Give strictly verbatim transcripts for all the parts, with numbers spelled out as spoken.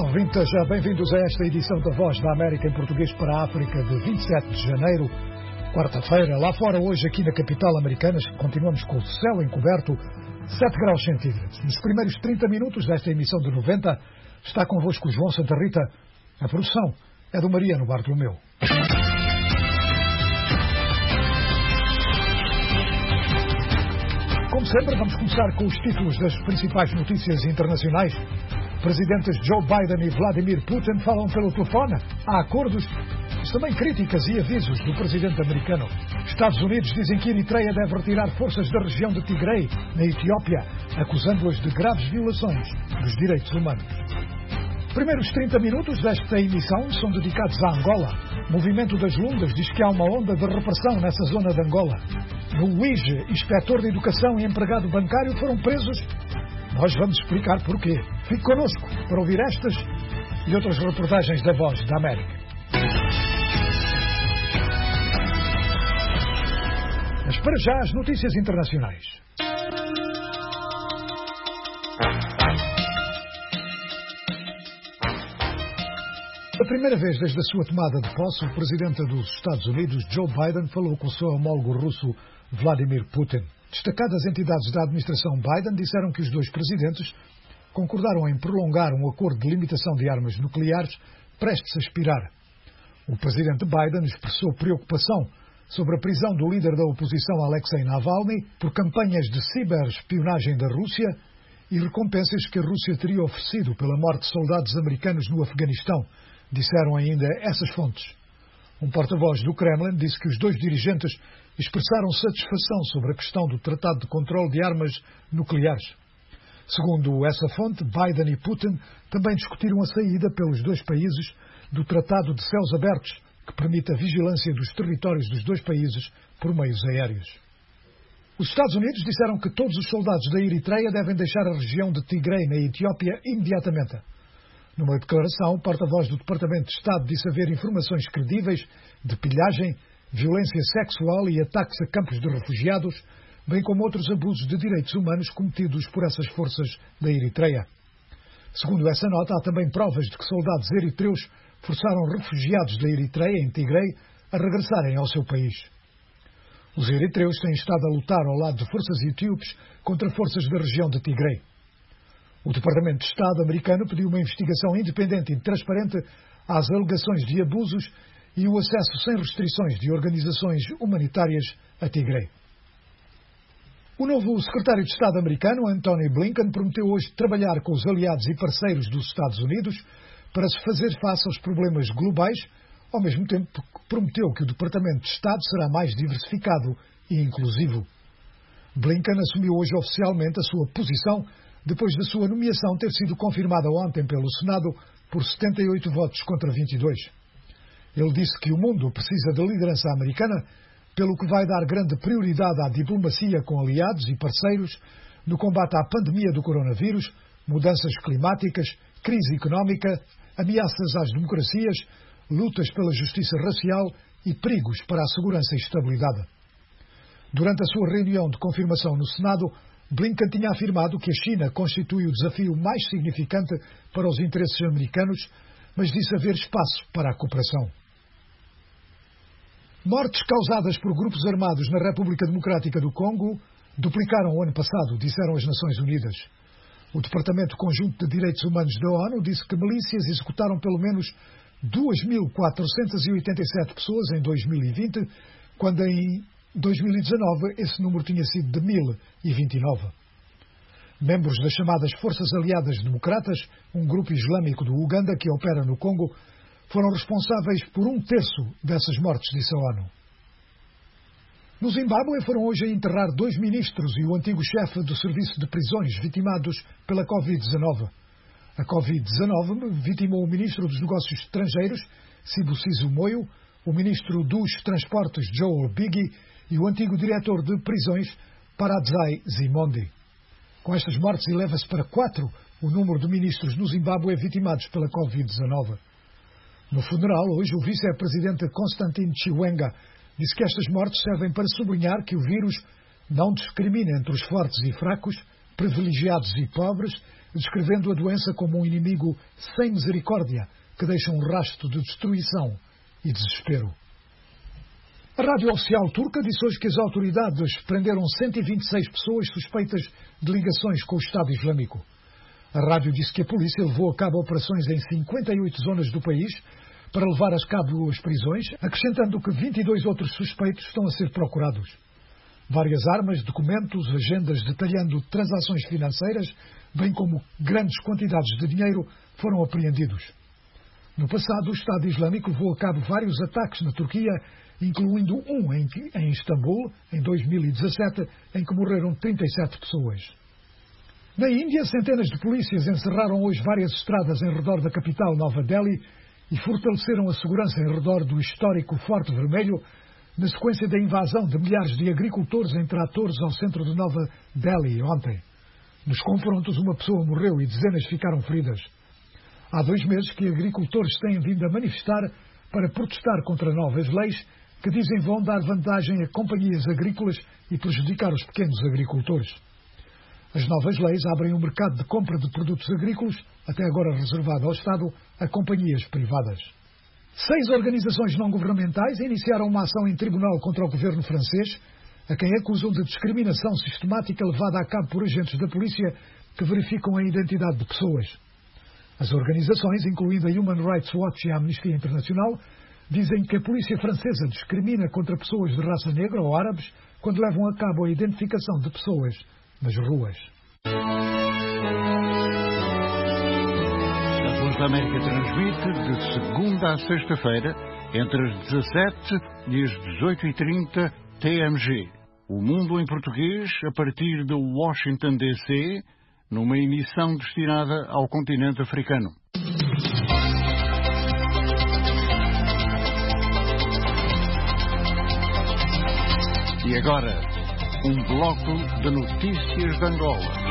Olá, ouvintes, bem-vindos a esta edição da Voz da América em português para a África de vinte e sete de janeiro, quarta-feira. Lá fora, hoje, aqui na capital americana, continuamos com o céu encoberto, sete graus centígrados. Nos primeiros trinta minutos desta emissão de noventa, está convosco o João Santa Rita. A produção é do Mariano Bartolomeu. Como sempre, vamos começar com os títulos das principais notícias internacionais. Presidentes Joe Biden e Vladimir Putin falam pelo telefone. Há acordos, mas também críticas e avisos do presidente americano. Estados Unidos dizem que Eritreia deve retirar forças da região de Tigray, na Etiópia, acusando-as de graves violações dos direitos humanos. Primeiros trinta minutos desta emissão são dedicados a Angola. O movimento das Lundas diz que há uma onda de repressão nessa zona de Angola. No U I G, inspetor de educação e empregado bancário foram presos. Nós vamos explicar porquê. Fique connosco para ouvir estas e outras reportagens da Voz da América. Mas para já as notícias internacionais. Pela primeira vez desde a sua tomada de posse, o presidente dos Estados Unidos, Joe Biden, falou com o seu homólogo russo, Vladimir Putin. Destacadas entidades da administração Biden disseram que os dois presidentes concordaram em prolongar um acordo de limitação de armas nucleares prestes a expirar. O presidente Biden expressou preocupação sobre a prisão do líder da oposição Alexei Navalny por campanhas de ciberespionagem da Rússia e recompensas que a Rússia teria oferecido pela morte de soldados americanos no Afeganistão, disseram ainda essas fontes. Um porta-voz do Kremlin disse que os dois dirigentes expressaram satisfação sobre a questão do Tratado de Controlo de Armas Nucleares. Segundo essa fonte, Biden e Putin também discutiram a saída pelos dois países do Tratado de Céus Abertos, que permite a vigilância dos territórios dos dois países por meios aéreos. Os Estados Unidos disseram que todos os soldados da Eritreia devem deixar a região de Tigray, na Etiópia, imediatamente. Numa declaração, o porta-voz do Departamento de Estado disse haver informações credíveis de pilhagem, violência sexual e ataques a campos de refugiados, bem como outros abusos de direitos humanos cometidos por essas forças da Eritreia. Segundo essa nota, há também provas de que soldados eritreus forçaram refugiados da Eritreia, em Tigray, a regressarem ao seu país. Os eritreus têm estado a lutar ao lado de forças etíopes contra forças da região de Tigray. O Departamento de Estado americano pediu uma investigação independente e transparente às alegações de abusos e o acesso sem restrições de organizações humanitárias a Tigray. O novo secretário de Estado americano, Antony Blinken, prometeu hoje trabalhar com os aliados e parceiros dos Estados Unidos para se fazer face aos problemas globais, ao mesmo tempo que prometeu que o Departamento de Estado será mais diversificado e inclusivo. Blinken assumiu hoje oficialmente a sua posição depois da sua nomeação ter sido confirmada ontem pelo Senado por setenta e oito votos contra vinte e dois. Ele disse que o mundo precisa de liderança americana, pelo que vai dar grande prioridade à diplomacia com aliados e parceiros no combate à pandemia do coronavírus, mudanças climáticas, crise económica, ameaças às democracias, lutas pela justiça racial e perigos para a segurança e estabilidade. Durante a sua reunião de confirmação no Senado, Blinken tinha afirmado que a China constitui o desafio mais significante para os interesses americanos, mas disse haver espaço para a cooperação. Mortes causadas por grupos armados na República Democrática do Congo duplicaram o ano passado, disseram as Nações Unidas. O Departamento Conjunto de Direitos Humanos da ONU disse que milícias executaram pelo menos duas mil quatrocentas e oitenta e sete pessoas em dois mil e vinte, quando em dois mil e dezanove esse número tinha sido de mil e vinte e nove. Membros das chamadas Forças Aliadas Democratas, um grupo islâmico do Uganda que opera no Congo, foram responsáveis por um terço dessas mortes, disse a ONU. No Zimbábue foram hoje a enterrar dois ministros e o antigo chefe do Serviço de Prisões vitimados pela covid dezanove. A covid dezanove vitimou o ministro dos Negócios Estrangeiros, Sibusiso Moyo, o ministro dos Transportes, Joel Biggie, e o antigo diretor de prisões, Paradzai Zimondi. Com estas mortes, eleva-se para quatro o número de ministros no Zimbábue vitimados pela covid dezanove. No funeral, hoje, o vice-presidente Constantine Chiwenga disse que estas mortes servem para sublinhar que o vírus não discrimina entre os fortes e fracos, privilegiados e pobres, descrevendo a doença como um inimigo sem misericórdia, que deixa um rastro de destruição e desespero. A rádio oficial turca disse hoje que as autoridades prenderam cento e vinte e seis pessoas suspeitas de ligações com o Estado Islâmico. A rádio disse que a polícia levou a cabo operações em cinquenta e oito zonas do país para levar a cabo as prisões, acrescentando que vinte e dois outros suspeitos estão a ser procurados. Várias armas, documentos, agendas detalhando transações financeiras, bem como grandes quantidades de dinheiro, foram apreendidos. No passado, o Estado Islâmico levou a cabo vários ataques na Turquia, incluindo um em, em Istambul, em dois mil e dezassete, em que morreram trinta e sete pessoas. Na Índia, centenas de polícias encerraram hoje várias estradas em redor da capital Nova Delhi e fortaleceram a segurança em redor do histórico Forte Vermelho, na sequência da invasão de milhares de agricultores em tratores ao centro de Nova Delhi ontem. Nos confrontos, uma pessoa morreu e dezenas ficaram feridas. Há dois meses que agricultores têm vindo a manifestar para protestar contra novas leis que dizem vão dar vantagem a companhias agrícolas e prejudicar os pequenos agricultores. As novas leis abrem um mercado de compra de produtos agrícolas, até agora reservado ao Estado, a companhias privadas. Seis organizações não-governamentais iniciaram uma ação em tribunal contra o governo francês, a quem acusam de discriminação sistemática levada a cabo por agentes da polícia que verificam a identidade de pessoas. As organizações, incluindo a Human Rights Watch e a Amnistia Internacional, dizem que a polícia francesa discrimina contra pessoas de raça negra ou árabes quando levam a cabo a identificação de pessoas nas ruas. A Voz da América transmite de segunda a sexta-feira, entre as dezassete e as dezoito e trinta T M G. O Mundo em Português, a partir de Washington, D C, numa emissão destinada ao continente africano. E agora, um bloco de notícias de Angola.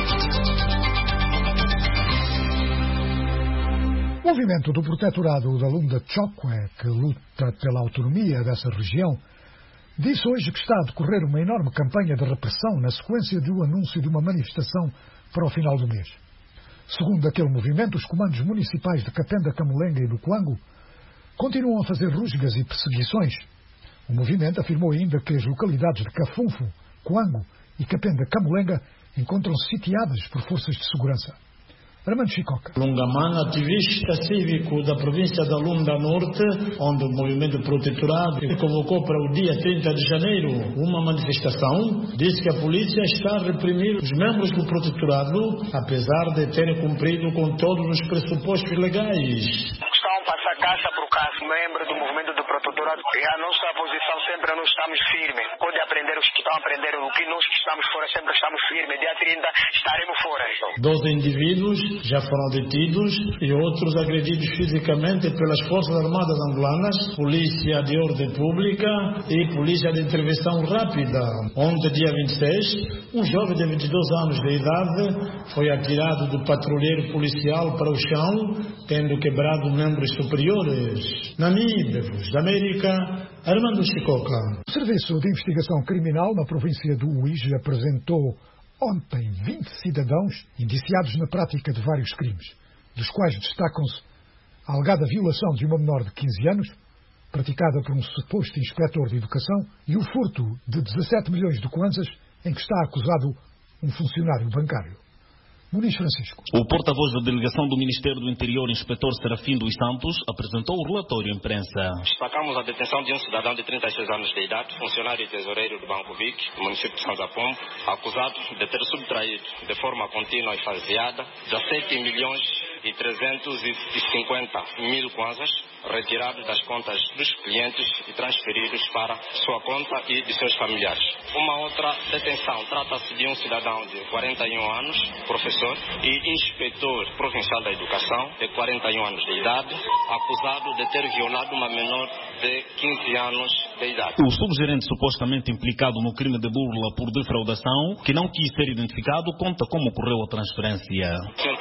O movimento do protetorado da Lunda Chokwe, que luta pela autonomia dessa região, disse hoje que está a decorrer uma enorme campanha de repressão na sequência do anúncio de uma manifestação para o final do mês. Segundo aquele movimento, os comandos municipais de Capenda, Camulenga e do Coango continuam a fazer rusgas e perseguições. O movimento afirmou ainda que as localidades de Cafunfo, Coango e Capenda, Camulenga encontram-se sitiadas por forças de segurança. Armando Chicoca. Lungaman, ativista cívico da província da Lunda Norte, onde o movimento protetorado convocou para o dia trinta de janeiro uma manifestação, disse que a polícia está a reprimir os membros do protetorado, apesar de terem cumprido com todos os pressupostos legais. Estão a passar caça por caça, membro do movimento do protetorado, e a nossa posição sempre nós estamos firmes. Pode aprender os que estão a aprender, o que nós que estamos fora sempre estamos firmes. Dia trinta estaremos fora. Doze indivíduos já foram detidos e outros agredidos fisicamente pelas Forças Armadas angolanas, Polícia de Ordem Pública e Polícia de Intervenção Rápida. Ontem, dia vinte e seis, um jovem de vinte e dois anos de idade foi atirado do patrulheiro policial para o chão, tendo quebrado membros superiores. Namíbia, Voz da América, Armando Chicoca. O Serviço de Investigação Criminal na província do Uíge apresentou ontem vinte cidadãos indiciados na prática de vários crimes, dos quais destacam-se a alegada violação de uma menor de quinze anos, praticada por um suposto inspetor de educação, e o furto de dezassete milhões de kwanzas, em que está acusado um funcionário bancário. Muniz Francisco. O porta-voz da delegação do Ministério do Interior, inspetor Serafim dos Santos, apresentou o relatório à imprensa. Destacamos a detenção de um cidadão de trinta e seis anos de idade, funcionário e tesoureiro do Banco Vic, no município de Santo Apombo, acusado de ter subtraído de forma contínua e faseada dezassete milhões e trezentos e cinquenta mil kwanzas, retirados das contas dos clientes e transferidos para sua conta e de seus familiares. Uma outra detenção trata-se de um cidadão de quarenta e um anos, professor e inspetor provincial da educação, de quarenta e um anos de idade, acusado de ter violado uma menor de quinze anos de idade. O subgerente supostamente implicado no crime de burla por defraudação, que não quis ser identificado, conta como ocorreu a transferência. O senhor que sempre aparece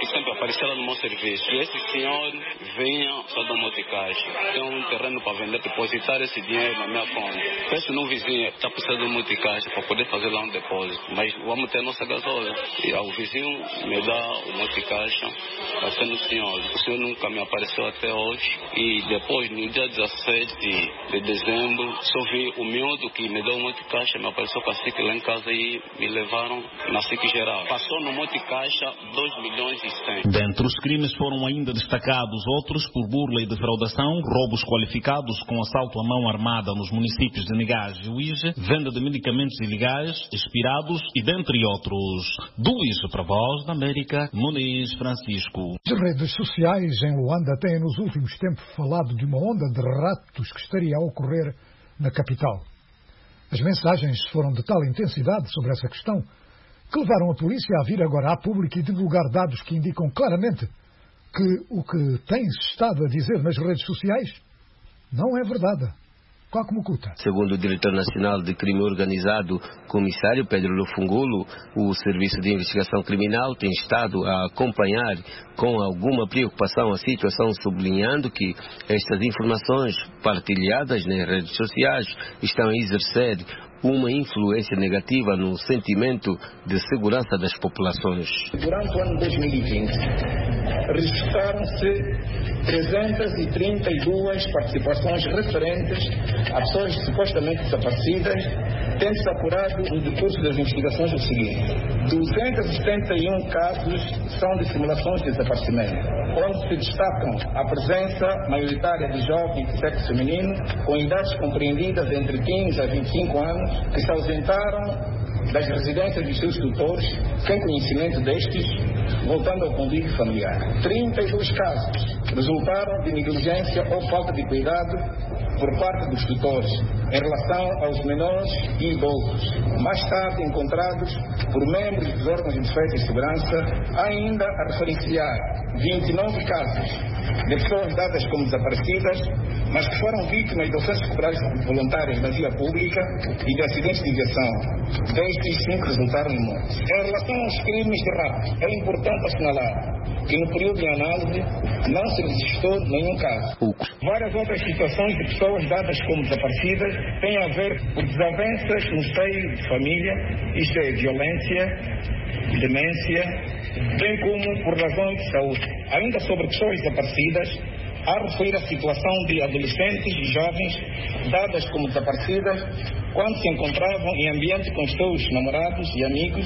apareceram no meu serviço. E esse senhor vinha só da Moticaixa. Tem um terreno para vender, depositar esse dinheiro na minha conta. Penso no vizinho, está precisando de um Moticaixa para poder fazer lá um depósito. Mas vamos ter nossa gasolina. E o vizinho me dá o Moticaixa, vai ser no senhor. O senhor nunca me apareceu até hoje. E depois, no dia dezassete de dezembro, só vi o miúdo que me deu o Moticaixa, me apareceu com a S I C lá em casa e me levaram na S I C geral. Passou no Moticaixa dois milhões e cem. Dentre os crimes foram ainda destacados outros por burla e defraudação, roubos qualificados com assalto à mão armada nos municípios de Negás e Uíge, venda de medicamentos ilegais, expirados e dentre outros. Do Uíge para a Voz da América, Muniz Francisco. As redes sociais em Luanda têm nos últimos tempos falado de uma onda de raptos que estaria a ocorrer na capital. As mensagens foram de tal intensidade sobre essa questão que levaram a polícia a vir agora a público e divulgar dados que indicam claramente que o que tem-se estado a dizer nas redes sociais não é verdade. Segundo o diretor nacional de crime organizado, comissário Pedro Lufungulo, o Serviço de Investigação Criminal tem estado a acompanhar com alguma preocupação a situação, sublinhando que estas informações partilhadas nas redes sociais estão a exercer uma influência negativa no sentimento de segurança das populações. Durante o ano dois mil e vinte, registraram-se trezentas e trinta e duas participações referentes a pessoas supostamente desaparecidas, tendo-se apurado no decurso das investigações o seguinte: duzentos e setenta e um casos são de simulações de desaparecimento, onde se destacam a presença maioritária de jovens de sexo feminino com idades compreendidas entre quinze a vinte e cinco anos, que se ausentaram das residências dos seus tutores, sem conhecimento destes, voltando ao convívio familiar. trinta e dois casos resultaram de negligência ou falta de cuidado por parte dos tutores em relação aos menores e idosos, mais tarde encontrados por membros dos órgãos de defesa e segurança, ainda a referenciar vinte e nove casos de pessoas dadas como desaparecidas, mas que foram vítimas de ofensas corporais voluntárias na via pública e de acidentes de viação. Destes, cinco resultaram em mortes. Em relação aos crimes de rapto, é importante assinalar que no período de análise não se registrou nenhum caso. Várias outras situações de pessoas dadas como desaparecidas têm a ver por desavenças no seio de família, isto é, violência, demência, bem como por razões de saúde. Ainda sobre pessoas desaparecidas, há a referir a situação de adolescentes e jovens dadas como desaparecidas quando se encontravam em ambiente com os seus namorados e amigos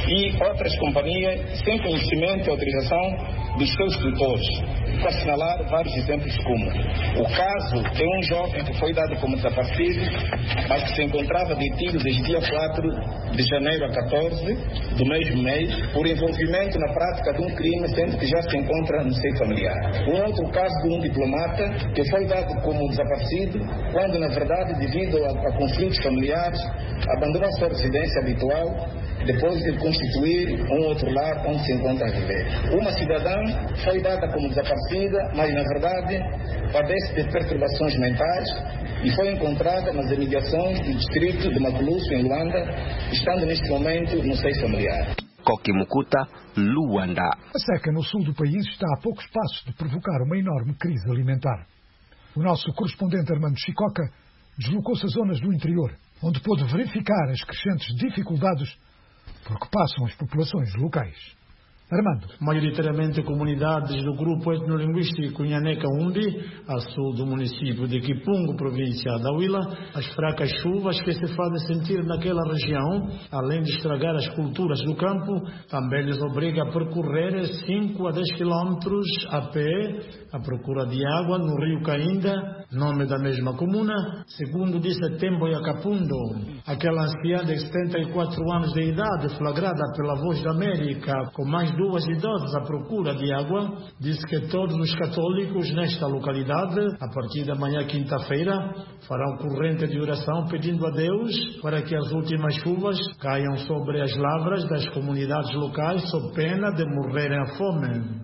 e outras companhias sem conhecimento e autorização dos seus tutores. Para assinalar vários exemplos como o caso de um jovem que foi dado como desaparecido, mas que se encontrava detido desde dia quatro de janeiro a catorze do mesmo mês por envolvimento na prática de um crime, sendo que já se encontra no seio familiar. Um outro caso de um diplomata que foi dado como desaparecido quando, na verdade, devido a, a conflitos familiares, abandonou sua residência habitual depois de constituir um outro lar onde se encontra a viver. Uma cidadã foi dada como desaparecida, mas na verdade padece de perturbações mentais e foi encontrada nas imediações do distrito de Maculuço, em Luanda, estando neste momento no seio familiar. Kokimukuta, Luanda. A seca no sul do país está a poucos passos de provocar uma enorme crise alimentar. O nosso correspondente Armando Chicoca deslocou-se a zonas do interior, onde pôde verificar as crescentes dificuldades por que passam as populações locais. Armando. Maioritariamente comunidades do grupo etnolinguístico Nhaneca-Umbi, a sul do município de Kipungo, província da Huila, as fracas chuvas que se fazem sentir naquela região, além de estragar as culturas do campo, também lhes obriga a percorrer cinco a dez quilómetros a pé à procura de água no rio Cainda, nome da mesma comuna, segundo disse Tembo Yacapundo. Aquela anciã de setenta e quatro anos de idade, flagrada pela Voz da América, com mais duas idosas à procura de água, disse que todos os católicos nesta localidade, a partir da manhã quinta-feira, farão corrente de oração pedindo a Deus para que as últimas chuvas caiam sobre as lavras das comunidades locais, sob pena de morrerem à fome.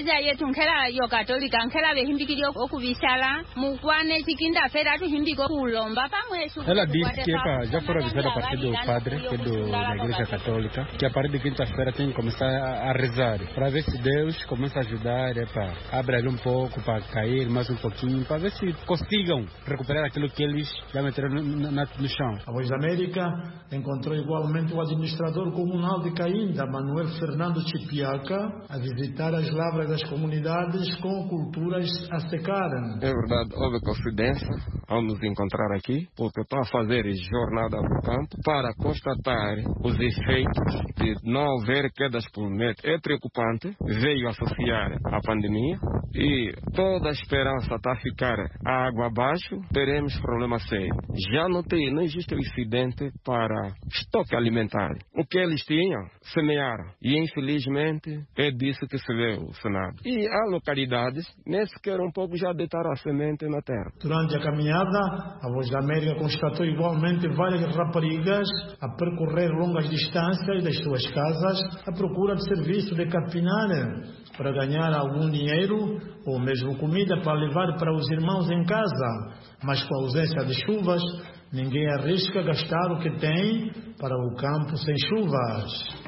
Ela disse que já foi avisada a partir do padre, que é do, da Igreja Católica, que a partir de quinta-feira tem que começar a rezar, para ver se Deus começa a ajudar, é para abrir ali um pouco, para cair mais um pouquinho, para ver se consigam recuperar aquilo que eles já meteram no, no, no chão. A Voz da América encontrou igualmente o administrador comunal de Cainda, Manuel Fernando Chipiaca, a visitar as lavras das comunidades com culturas a secarem. É verdade, houve coincidência ao nos encontrar aqui, porque estou a fazer jornada no campo para constatar os efeitos de não haver quedas por metro. É preocupante, veio associar a pandemia e toda a esperança está a ficar a água abaixo, teremos problema sério. Já não tem, não existe excedente para estoque alimentar. O que eles tinham, semearam. E infelizmente é disso que se vê o Senado. E há localidades, nem sequer um pouco já deitaram a semente na terra. Durante a caminhada, a Voz da América constatou igualmente várias raparigas a percorrer longas distâncias das suas casas à procura de serviço de capinar para ganhar algum dinheiro ou mesmo comida para levar para os irmãos em casa. Mas com a ausência de chuvas, ninguém arrisca gastar o que tem para o campo sem chuvas.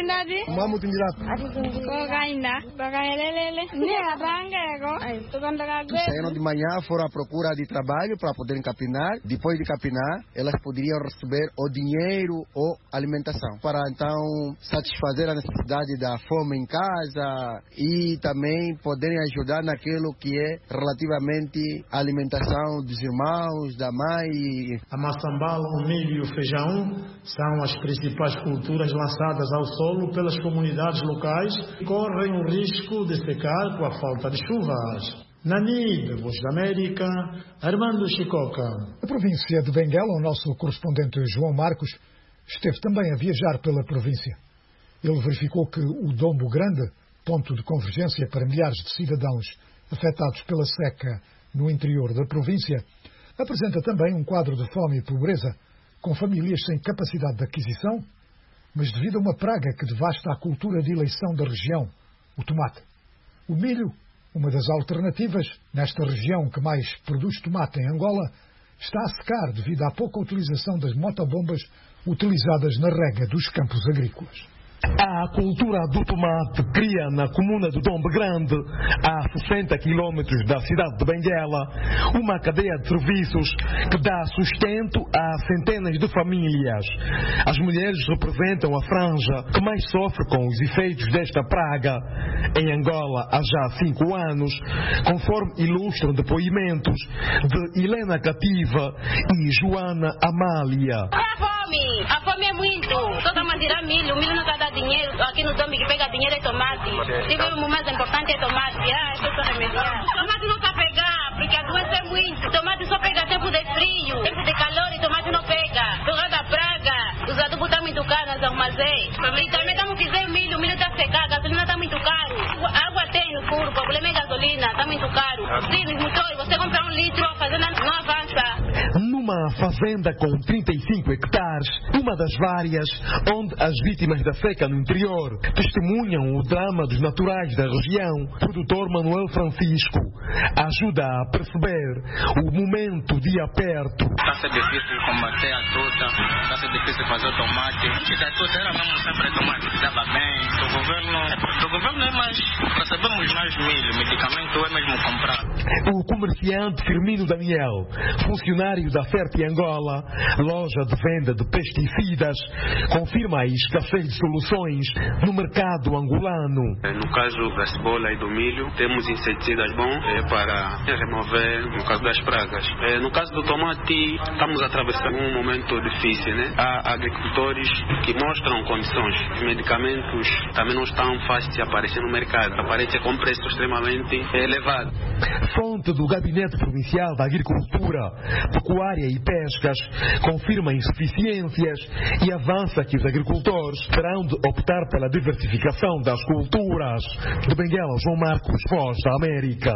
Saíram de manhã, foram à procura de trabalho para poderem capinar. Depois de capinar, elas poderiam receber o dinheiro ou alimentação, para então satisfazer a necessidade da fome em casa e também poderem ajudar naquilo que é relativamente a alimentação dos irmãos, da mãe. A maçambala, o milho e o feijão são as principais culturas lançadas ao solo pelas comunidades locais que correm o risco de secar com a falta de chuvas. Nani, da Voz da América, Armando Chicoca. A província de Benguela, o nosso correspondente João Marcos esteve também a viajar pela província. Ele verificou que o Dombo Grande, ponto de convergência para milhares de cidadãos afetados pela seca no interior da província, apresenta também um quadro de fome e pobreza, com famílias sem capacidade de aquisição, mas devido a uma praga que devasta a cultura de eleição da região, o tomate. O milho, uma das alternativas nesta região que mais produz tomate em Angola, está a secar devido à pouca utilização das motobombas utilizadas na rega dos campos agrícolas. A cultura do tomate cria na comuna do Dombo Grande, a sessenta quilômetros da cidade de Benguela, uma cadeia de serviços que dá sustento a centenas de famílias. As mulheres representam a franja que mais sofre com os efeitos desta praga em Angola há já cinco anos, conforme ilustram depoimentos de Helena Cativa e Joana Amália. A fome, a fome é muito. Só estamos a tirar milho, o milho não está a dar dinheiro. Aqui no Dombo que pega dinheiro é tomate. Tivemos o mais importante é tomate. Ah, é só remediar. Tomate não está a pegar, porque a doença é muito. Tomate só pega tempo de frio, tempo de calor e tomate não pega. Por causa da praga, os adubos estão muito caros nos armazéns. E também estamos fazendo milho, o milho está a secar, a gasolina está muito caro. A água tem no furo, o problema é a gasolina, está muito caro. Sim, nos motores, você compra um litro, a fazenda não avança. Numa fazenda com trinta e cinco hectares, uma das várias onde as vítimas da seca no interior testemunham o drama dos naturais da região, o produtor Manuel Francisco ajuda a perceber o momento de aperto. Está a ser difícil combater a tuta, está a ser difícil fazer tomate. Antes da tuta era mesmo sempre tomate que estava bem. Do governo, do governo é mais, recebemos mais milho, medicamento é mesmo comprar. O comerciante Firmino Daniel, funcionário da Ferte Angola, loja de venda de pesticidas, confirma a escassez de soluções no mercado angolano. No caso da cebola e do milho, temos inseticidas bons é, para remover, no caso das pragas. É, no caso do tomate, estamos atravessando um momento difícil, né? Há agricultores que mostram condições. Os medicamentos também não estão fáceis de aparecer no mercado. Aparece com preço extremamente elevado. Fonte do Gabinete Provincial da Agricultura, Pecuária e Pescas confirma insuficiências e avança que os agricultores terão de optar pela diversificação das culturas. De Benguela, João Marcos, Voz da América.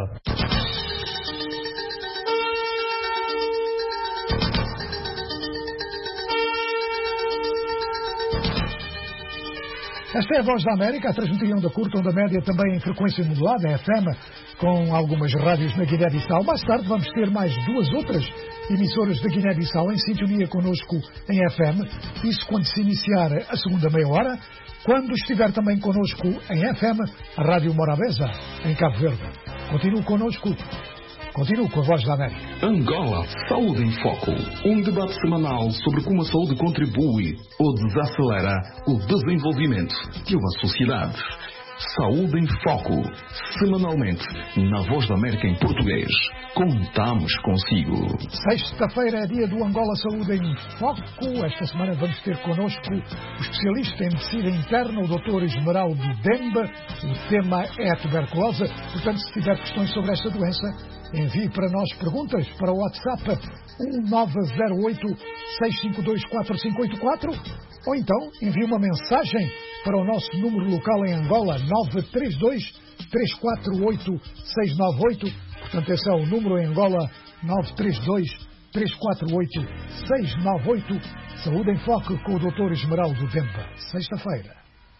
Esta é a Voz da América, a transmitir em onda curta, onda média, também em frequência modulada, F M, com algumas rádios na Guiné-Bissau. Mais tarde vamos ter mais duas outras emissoras de Guiné-Bissau em sintonia connosco em F M, isso quando se iniciar a segunda meia hora, quando estiver também connosco em F M, a Rádio Morabeza, em Cabo Verde. Continue connosco, continue com a Voz da América. Angola, Saúde em Foco, um debate semanal sobre como a saúde contribui ou desacelera o desenvolvimento de uma sociedade. Saúde em Foco, semanalmente, na Voz da América em português. Contamos consigo. Sexta-feira é dia do Angola Saúde em Foco. Esta semana vamos ter connosco o especialista em medicina interna, o doutor Esmeraldo Demba. O tema é a tuberculose. Portanto, se tiver questões sobre esta doença, envie para nós perguntas para o WhatsApp um nove zero oito, seis cinco dois, quatro cinco oito quatro ou então envie uma mensagem para o nosso número local em Angola nove três dois, três quatro oito, seis nove oito. Portanto, esse é o número em Angola nove três dois, três quatro oito, seis nove oito. Saúde em Foco com o doutor Esmeraldo Demba. Sexta-feira.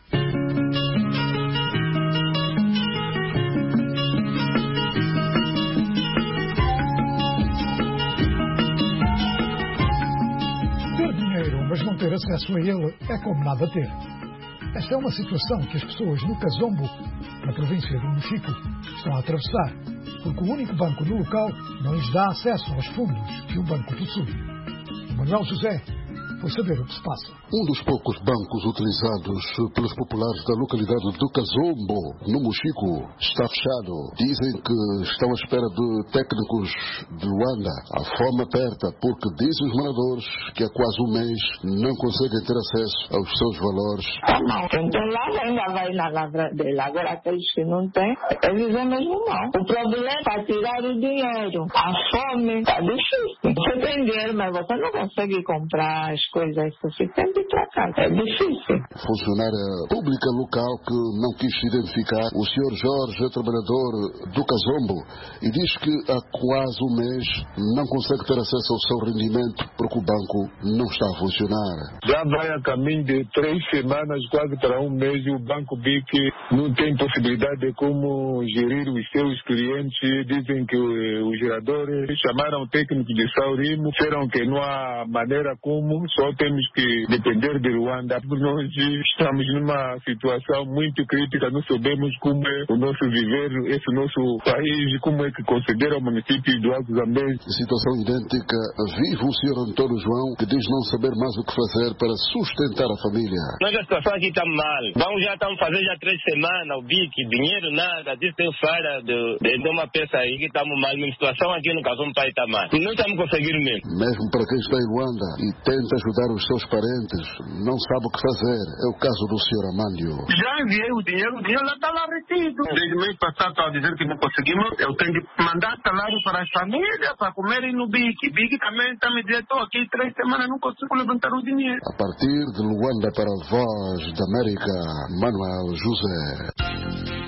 Ter dinheiro, mas não ter acesso a ele, é como nada ter. Esta é uma situação que as pessoas no Cazombo, na província do Mochico, estão a atravessar, porque o único banco no local não lhes dá acesso aos fundos que o banco possui. Manuel José foi saber o que se passa. Um dos poucos bancos utilizados pelos populares da localidade do Cazombo, no Mochico, está fechado. Dizem que estão à espera de técnicos de Luanda. A fome aperta, porque dizem os moradores que há quase um mês não conseguem ter acesso aos seus valores. Ah, não. Quem tem lavra ainda vai na lavra dele. Agora aqueles que não têm, eles é mesmo não. O problema é para tirar o dinheiro. A fome está difícil. Você tem dinheiro, mas você não consegue comprar as coisas suficientes para casa. É difícil. Funcionária pública local que não quis se identificar, o senhor Jorge é trabalhador do Cazombo e diz que há quase um mês não consegue ter acesso ao seu rendimento porque o banco não está a funcionar. Já vai a caminho de três semanas, quase para um mês, e o Banco B I C não tem possibilidade de como gerir os seus clientes. Dizem que os geradores chamaram técnicos de Saurimo, disseram que não há maneira como, só temos que depender de Luanda. Nós estamos numa situação muito crítica, não sabemos como é o nosso viver, esse nosso país, como é que considera o município do Alto Zambeze. Situação idêntica vive o senhor Antônio João, que diz não saber mais o que fazer para sustentar a família. Nós a situação aqui está mal. Vamos já estamos fazendo já três semanas, o B I C, dinheiro nada, diz que tem fara de, de, de uma peça aí que estamos mal. A situação aqui no Cazombo está mal. E não estamos conseguindo mesmo. Mesmo para quem está em Luanda e tenta ajudar os seus parentes, não sabe o que fazer. É o caso do senhor Amândio. Já enviei o dinheiro, o dinheiro está lá retido. Desde o mês passado estava dizendo que não conseguimos. Eu tenho que mandar salário para as famílias, para comerem no B I C. B I C também está me dizendo, estou aqui três semanas, não consigo levantar o dinheiro. A partir de Luanda para a Voz da América, Manuel José.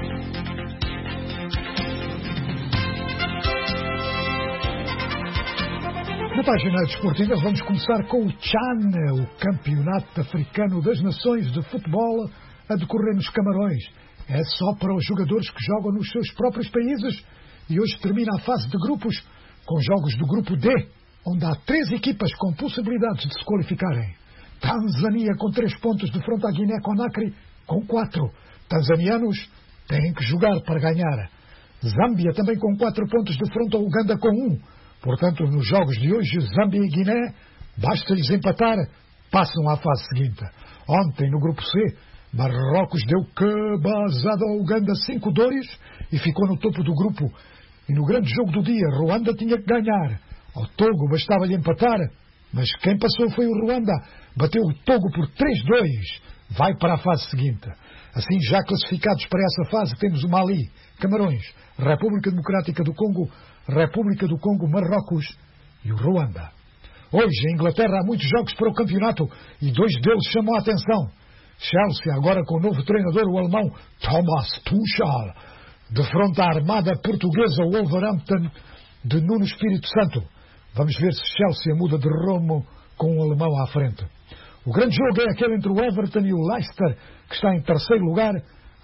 Na página desportiva vamos começar com o CHAN, o Campeonato Africano das Nações de Futebol, a decorrer nos Camarões. É só para os jogadores que jogam nos seus próprios países e hoje termina a fase de grupos com jogos do grupo D, onde há três equipas com possibilidades de se qualificarem. Tanzânia com três pontos de frente à Guiné-Conakry com quatro. Tanzanianos têm que jogar para ganhar. Zâmbia também com quatro pontos de frente ao Uganda com um. Portanto, nos jogos de hoje, Zâmbia e Guiné, basta-lhes empatar, passam à fase seguinte. Ontem, no grupo C, Marrocos deu cabazada ao Uganda cinco a dois e ficou no topo do grupo. E no grande jogo do dia, Ruanda tinha que ganhar. Ao Togo bastava-lhe empatar, mas quem passou foi o Ruanda. Bateu o Togo por três a dois. Vai para a fase seguinte. Assim, já classificados para essa fase, temos o Mali, Camarões, República Democrática do Congo, República do Congo, Marrocos e o Ruanda. Hoje, em Inglaterra, há muitos jogos para o campeonato e dois deles chamam a atenção. Chelsea, agora com o novo treinador, o alemão Thomas Tuchel, defronta a armada portuguesa Wolverhampton de Nuno Espírito Santo. Vamos ver se Chelsea muda de rumo com o alemão à frente. O grande jogo é aquele entre o Everton e o Leicester, que está em terceiro lugar,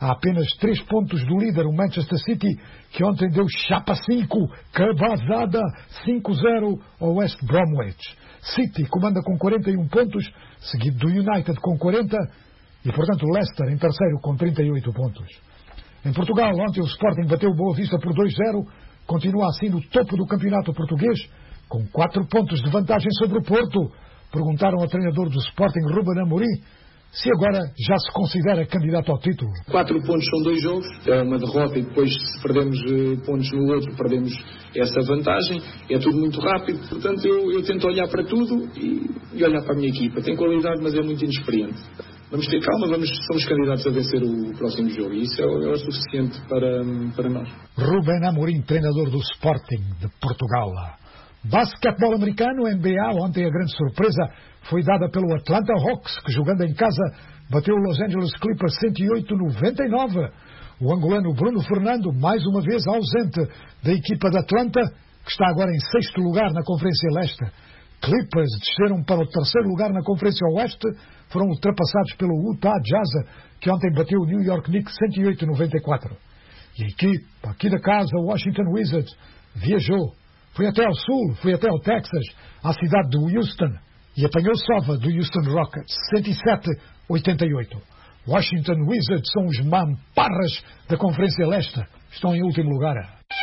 a apenas três pontos do líder, o Manchester City, que ontem deu chapa cinco, cabazada cinco zero ao West Bromwich. City comanda com quarenta e um pontos, seguido do United com quarenta e, portanto, o Leicester em terceiro com trinta e oito pontos. Em Portugal, ontem o Sporting bateu o Boa Vista por dois zero, continua assim no topo do campeonato português, com quatro pontos de vantagem sobre o Porto. Perguntaram ao treinador do Sporting, Ruben Amorim, se agora já se considera candidato ao título. Quatro pontos são dois jogos, é uma derrota e depois se perdemos pontos no outro, perdemos essa vantagem, é tudo muito rápido, portanto eu, eu tento olhar para tudo e, e olhar para a minha equipa. Tem qualidade, mas é muito inexperiente. Vamos ter calma, vamos, somos candidatos a vencer o próximo jogo e isso é, é o suficiente para, para nós. Ruben Amorim, treinador do Sporting de Portugal. Basquetebol americano, N B A, ontem a grande surpresa foi dada pelo Atlanta Hawks, que jogando em casa bateu o Los Angeles Clippers cento e oito a noventa e nove. O angolano Bruno Fernando, mais uma vez ausente da equipa de Atlanta, que está agora em sexto lugar na Conferência Leste. Clippers desceram para o terceiro lugar na Conferência Oeste, foram ultrapassados pelo Utah Jazz, que ontem bateu o New York Knicks cento e oito a noventa e quatro. E a equipe aqui da casa, o Washington Wizards, viajou, foi até ao sul, foi até ao Texas, à cidade de Houston, e apanhou sova do Houston Rockets, cento e sete a oitenta e oito. Washington Wizards são os mamparras da Conferência Leste, estão em último lugar.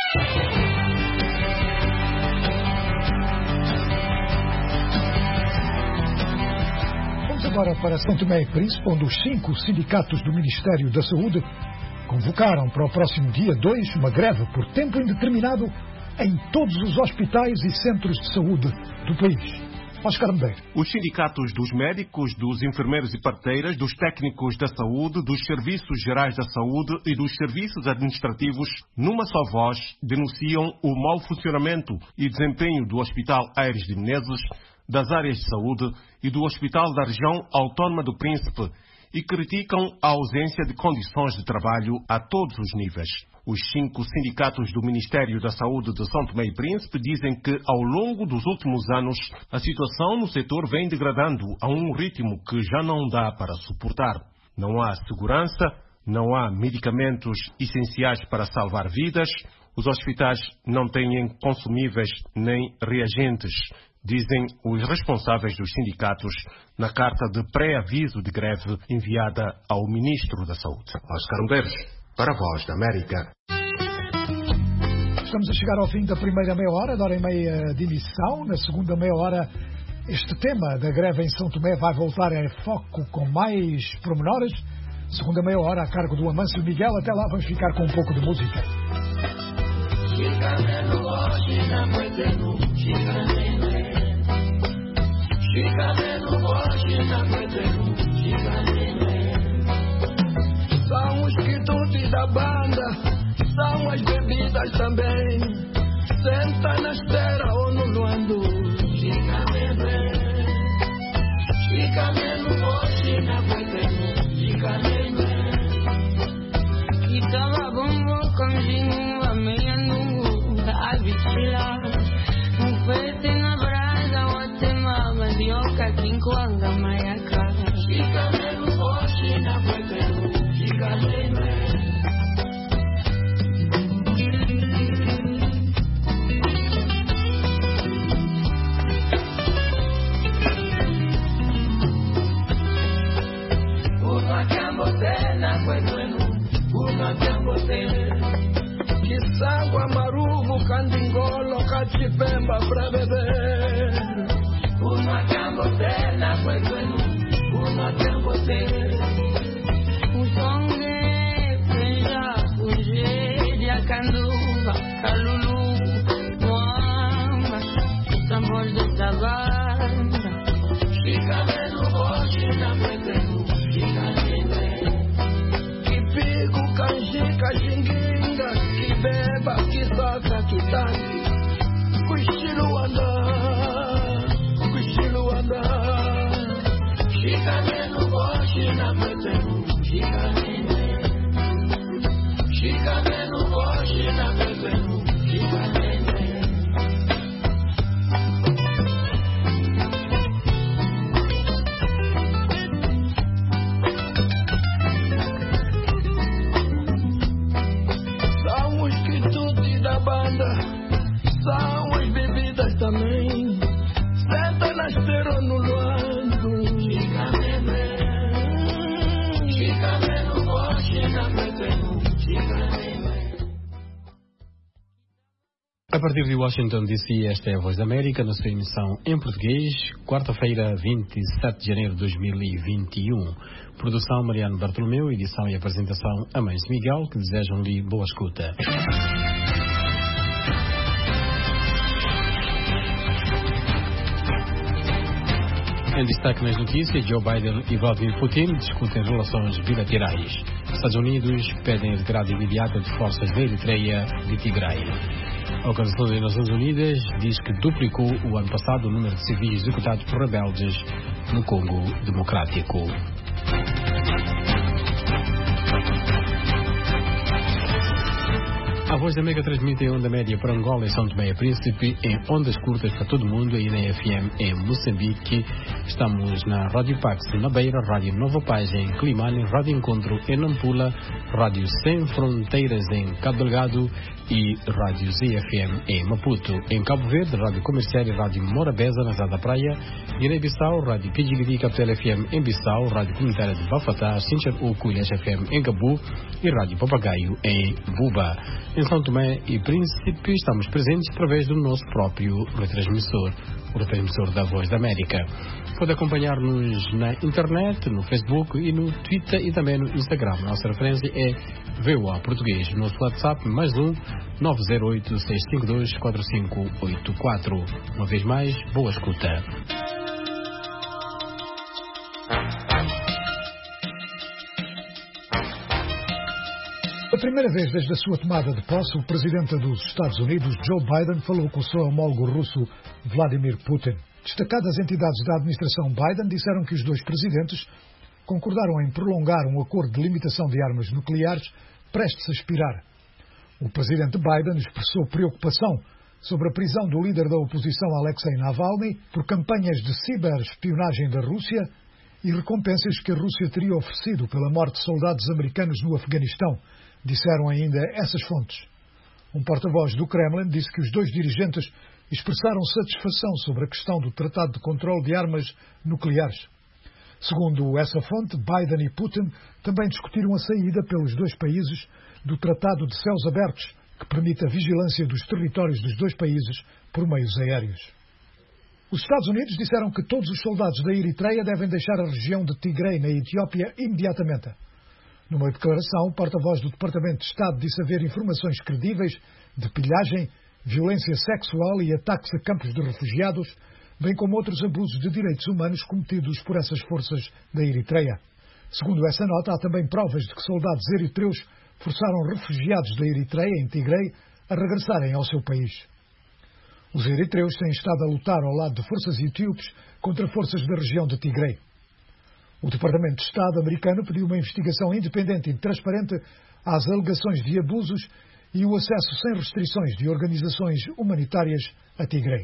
Vamos agora para São Tomé e Príncipe, onde os cinco sindicatos do Ministério da Saúde convocaram para o próximo dia dois uma greve por tempo indeterminado em todos os hospitais e centros de saúde do país. Oscar Medeiros. Os sindicatos dos médicos, dos enfermeiros e parteiras, dos técnicos da saúde, dos serviços gerais da saúde e dos serviços administrativos, numa só voz, denunciam o mau funcionamento e desempenho do Hospital Aires de Menezes, das áreas de saúde e do Hospital da Região Autónoma do Príncipe e criticam a ausência de condições de trabalho a todos os níveis. Os cinco sindicatos do Ministério da Saúde de São Tomé e Príncipe dizem que, ao longo dos últimos anos, a situação no setor vem degradando a um ritmo que já não dá para suportar. Não há segurança, não há medicamentos essenciais para salvar vidas, os hospitais não têm consumíveis nem reagentes, dizem os responsáveis dos sindicatos na carta de pré-aviso de greve enviada ao Ministro da Saúde. Oscar Medeiros, para a Voz da América. Estamos a chegar ao fim da primeira meia hora, da hora e meia de emissão. Na segunda meia hora, este tema da greve em São Tomé vai voltar a foco com mais pormenores. Segunda meia hora, a cargo do Amâncio Miguel. Até lá, vamos ficar com um pouco de música. São os quitutes da banda, são as bebidas também. Senta na esteira ou no luando. Chica bebê, chica menos hoje na bebê. Chica bebê. Kitaba bombo kanjingu ameyanu da avitila. Mufete na brasa watema mandioka kinkwanga mayaka. Chica menos hoje na bebê. Chica bebê. Kisangwa maruvu kandingolo kachipemba pra beber. Uma cambo tena kwenu, uma cambo tena. Usonge penja uje dia kanduba kalulu mwamba tambor de tabanda. Chica menu hoje na kwenu, chica Kanjika jinginga, kibeba, kisaka, kitangi. Kushilu wanda, kushilu wanda. Shika menu boshi na metenu, shika menu. Shika menu boshi na metenu, shika menu. A partir de Washington D C, esta é a Voz da América, na sua emissão em português, quarta-feira, vinte e sete de janeiro de dois mil e vinte e um. Produção Mariano Bartolomeu, edição e apresentação Amães de Miguel, que desejam-lhe boa escuta. Em destaque nas notícias, Joe Biden e Vladimir Putin discutem relações bilaterais. Estados Unidos pedem retirada imediata de forças da Eritreia de Tigray. A Organização das Nações Unidas diz que duplicou o ano passado o número de civis executados por rebeldes no Congo Democrático. A Voz da América transmite em onda média para Angola e São Tomé e Príncipe, em ondas curtas para todo o mundo e na F M em Moçambique. Estamos na Rádio Pax na Beira, Rádio Nova Paz em Climane, Rádio Encontro em Nampula, Rádio Sem Fronteiras em Cabo Delgado e Rádio Z F M em Maputo. Em Cabo Verde, Rádio Comerciária e Rádio Morabeza na Zada Praia, Guiné-Bissau, Rádio Pidgiri Capital F M em Bissau, Rádio Comunitária de Bafatá, Sinchar Oculhas F M em Gabu e Rádio Papagaio em Buba. Em São Tomé e Príncipe estamos presentes através do nosso próprio retransmissor, o retransmissor da Voz da América. Pode acompanhar-nos na internet, no Facebook e no Twitter e também no Instagram. Nossa referência é V O A Português. Nosso WhatsApp mais um nove zero oito, seis cinco dois, quatro cinco oito quatro. Uma vez mais, boa escuta. Pela primeira vez desde a sua tomada de posse, o presidente dos Estados Unidos, Joe Biden, falou com o seu homólogo russo, Vladimir Putin. Destacadas entidades da administração Biden disseram que os dois presidentes concordaram em prolongar um acordo de limitação de armas nucleares prestes a expirar. O presidente Biden expressou preocupação sobre a prisão do líder da oposição, Alexei Navalny, por campanhas de ciberespionagem da Rússia e recompensas que a Rússia teria oferecido pela morte de soldados americanos no Afeganistão, disseram ainda essas fontes. Um porta-voz do Kremlin disse que os dois dirigentes expressaram satisfação sobre a questão do Tratado de Controlo de Armas Nucleares. Segundo essa fonte, Biden e Putin também discutiram a saída pelos dois países do Tratado de Céus Abertos, que permite a vigilância dos territórios dos dois países por meios aéreos. Os Estados Unidos disseram que todos os soldados da Eritreia devem deixar a região de Tigray, na Etiópia, imediatamente. Numa declaração, o porta-voz do Departamento de Estado disse haver informações credíveis de pilhagem, violência sexual e ataques a campos de refugiados, bem como outros abusos de direitos humanos cometidos por essas forças da Eritreia. Segundo essa nota, há também provas de que soldados eritreus forçaram refugiados da Eritreia, em Tigray, a regressarem ao seu país. Os eritreus têm estado a lutar ao lado de forças etíopes contra forças da região de Tigray. O Departamento de Estado americano pediu uma investigação independente e transparente às alegações de abusos e o acesso sem restrições de organizações humanitárias a Tigray.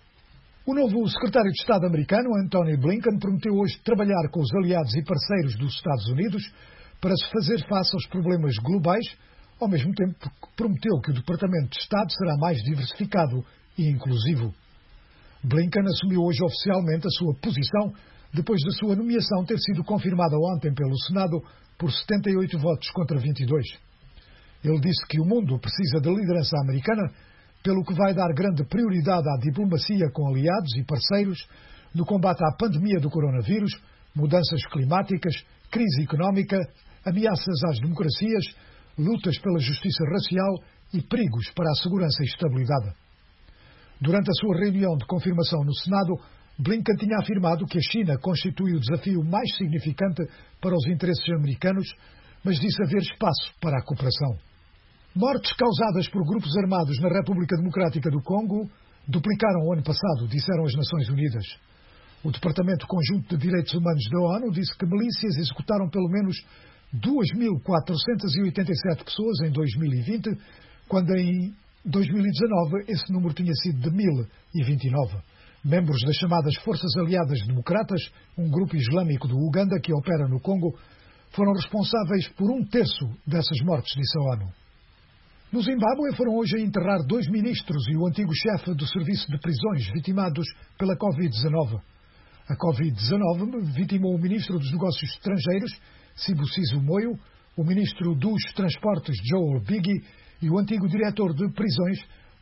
O novo secretário de Estado americano, Antony Blinken, prometeu hoje trabalhar com os aliados e parceiros dos Estados Unidos para se fazer face aos problemas globais, ao mesmo tempo que prometeu que o Departamento de Estado será mais diversificado e inclusivo. Blinken assumiu hoje oficialmente a sua posição depois da sua nomeação ter sido confirmada ontem pelo Senado por setenta e oito votos contra vinte e dois. Ele disse que o mundo precisa de liderança americana, pelo que vai dar grande prioridade à diplomacia com aliados e parceiros no combate à pandemia do coronavírus, mudanças climáticas, crise económica, ameaças às democracias, lutas pela justiça racial e perigos para a segurança e estabilidade. Durante a sua reunião de confirmação no Senado, Blinken tinha afirmado que a China constitui o desafio mais significante para os interesses americanos, mas disse haver espaço para a cooperação. Mortes causadas por grupos armados na República Democrática do Congo duplicaram o ano passado, disseram as Nações Unidas. O Departamento Conjunto de Direitos Humanos da ONU disse que milícias executaram pelo menos duas mil quatrocentas e oitenta e sete pessoas em dois mil e vinte, quando em dois mil e dezanove esse número tinha sido de mil e vinte e nove. Membros das chamadas Forças Aliadas Democratas, um grupo islâmico do Uganda que opera no Congo, foram responsáveis por um terço dessas mortes, disse a ONU. No Zimbábue foram hoje a enterrar dois ministros e o antigo chefe do Serviço de Prisões vitimados pela covid dezenove. A covid dezenove vitimou o ministro dos Negócios Estrangeiros, Sibusiso Moyo, o ministro dos Transportes, Joel Biggie, e o antigo diretor de prisões,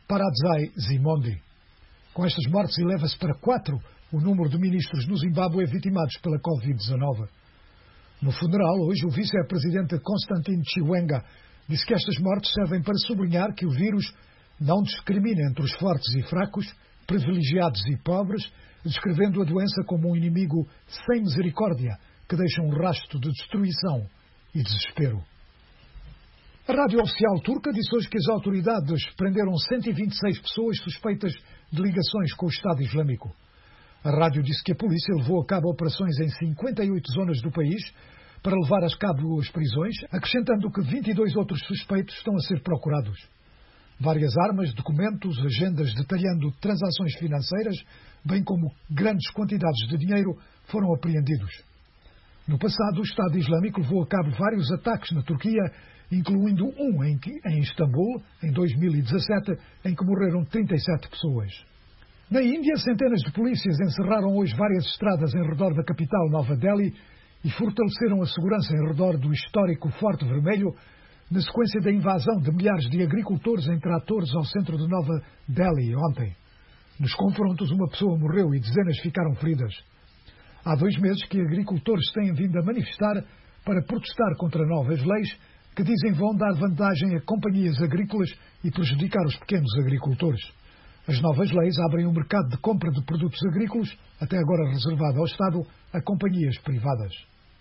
Paradzai Zimondi. Com estas mortes, eleva-se para quatro o número de ministros no Zimbábue vitimados pela covid dezenove. No funeral, hoje, o vice-presidente Constantine Chiwenga disse que estas mortes servem para sublinhar que o vírus não discrimina entre os fortes e fracos, privilegiados e pobres, descrevendo a doença como um inimigo sem misericórdia, que deixa um rastro de destruição e desespero. A rádio oficial turca disse hoje que as autoridades prenderam cento e vinte e seis pessoas suspeitas de ligações com o Estado Islâmico. A rádio disse que a polícia levou a cabo operações em cinquenta e oito zonas do país para levar a cabo as prisões, acrescentando que vinte e dois outros suspeitos estão a ser procurados. Várias armas, documentos, agendas detalhando transações financeiras, bem como grandes quantidades de dinheiro, foram apreendidos. No passado, o Estado Islâmico levou a cabo vários ataques na Turquia, incluindo um em, em Istambul, em dois mil e dezassete, em que morreram trinta e sete pessoas. Na Índia, centenas de polícias encerraram hoje várias estradas em redor da capital Nova Delhi e fortaleceram a segurança em redor do histórico Forte Vermelho, na sequência da invasão de milhares de agricultores em tratores ao centro de Nova Delhi ontem. Nos confrontos, uma pessoa morreu e dezenas ficaram feridas. Há dois meses que agricultores têm vindo a manifestar para protestar contra novas leis que dizem vão dar vantagem a companhias agrícolas e prejudicar os pequenos agricultores. As novas leis abrem um mercado de compra de produtos agrícolas, até agora reservado ao Estado, a companhias privadas.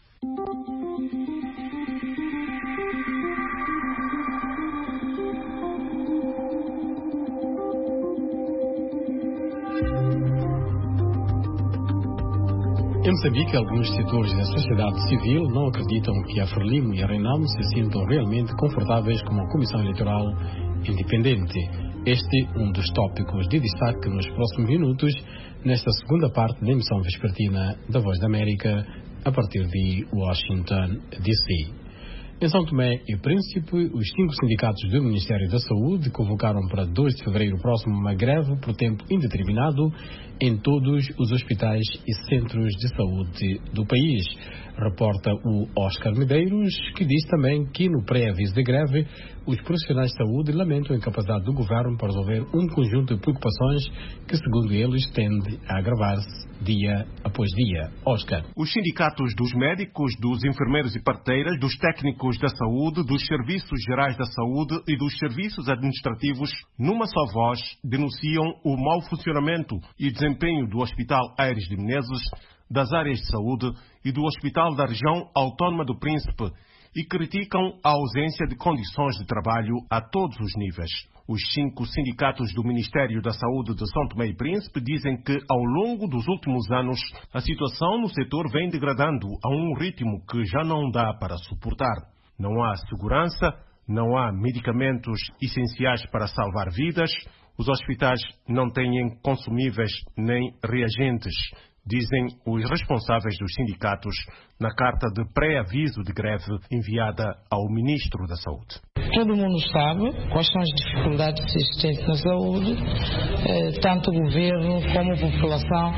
Em Moçambique, alguns setores da sociedade civil não acreditam que a Frelimo e a Renamo se sintam realmente confortáveis com uma comissão eleitoral independente. Este é um dos tópicos de destaque nos próximos minutos, nesta segunda parte da emissão vespertina da Voz da América, a partir de Washington, D C. Em São Tomé e Príncipe, os cinco sindicatos do Ministério da Saúde convocaram para dois de fevereiro próximo uma greve por tempo indeterminado em todos os hospitais e centros de saúde do país. Reporta o Oscar Medeiros, que diz também que no pré-aviso de greve, os profissionais de saúde lamentam a incapacidade do governo para resolver um conjunto de preocupações que, segundo eles, tende a agravar-se dia após dia. Oscar. Os sindicatos dos médicos, dos enfermeiros e parteiras, dos técnicos da saúde, dos serviços gerais da saúde e dos serviços administrativos, numa só voz, denunciam o mau funcionamento e desempenho do Hospital Aires de Menezes, das áreas de saúde e do Hospital da Região Autónoma do Príncipe e criticam a ausência de condições de trabalho a todos os níveis. Os cinco sindicatos do Ministério da Saúde de São Tomé e Príncipe dizem que, ao longo dos últimos anos, a situação no setor vem degradando a um ritmo que já não dá para suportar. Não há segurança, não há medicamentos essenciais para salvar vidas, os hospitais não têm consumíveis nem reagentes, dizem os responsáveis dos sindicatos na carta de pré-aviso de greve enviada ao Ministro da Saúde. Todo mundo sabe quais são as dificuldades existentes na saúde, tanto o governo como a população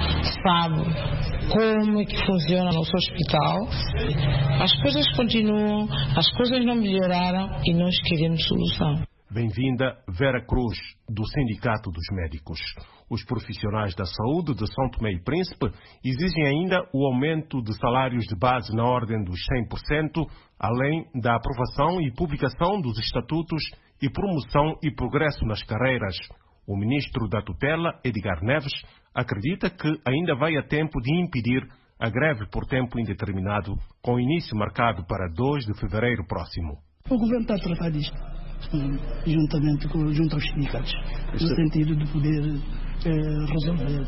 sabe como é que funciona o nosso hospital. As coisas continuam, as coisas não melhoraram e nós queremos solução. Bem-vinda Vera Cruz, do Sindicato dos Médicos. Os profissionais da saúde de São Tomé e Príncipe exigem ainda o aumento de salários de base na ordem dos cem por cento, além da aprovação e publicação dos estatutos e promoção e progresso nas carreiras. O ministro da tutela, Edgar Neves, acredita que ainda vai a tempo de impedir a greve por tempo indeterminado, com início marcado para dois de fevereiro próximo. O governo está a tratar disto, juntamente com, junto aos sindicatos, no sentido de poder eh, resolver.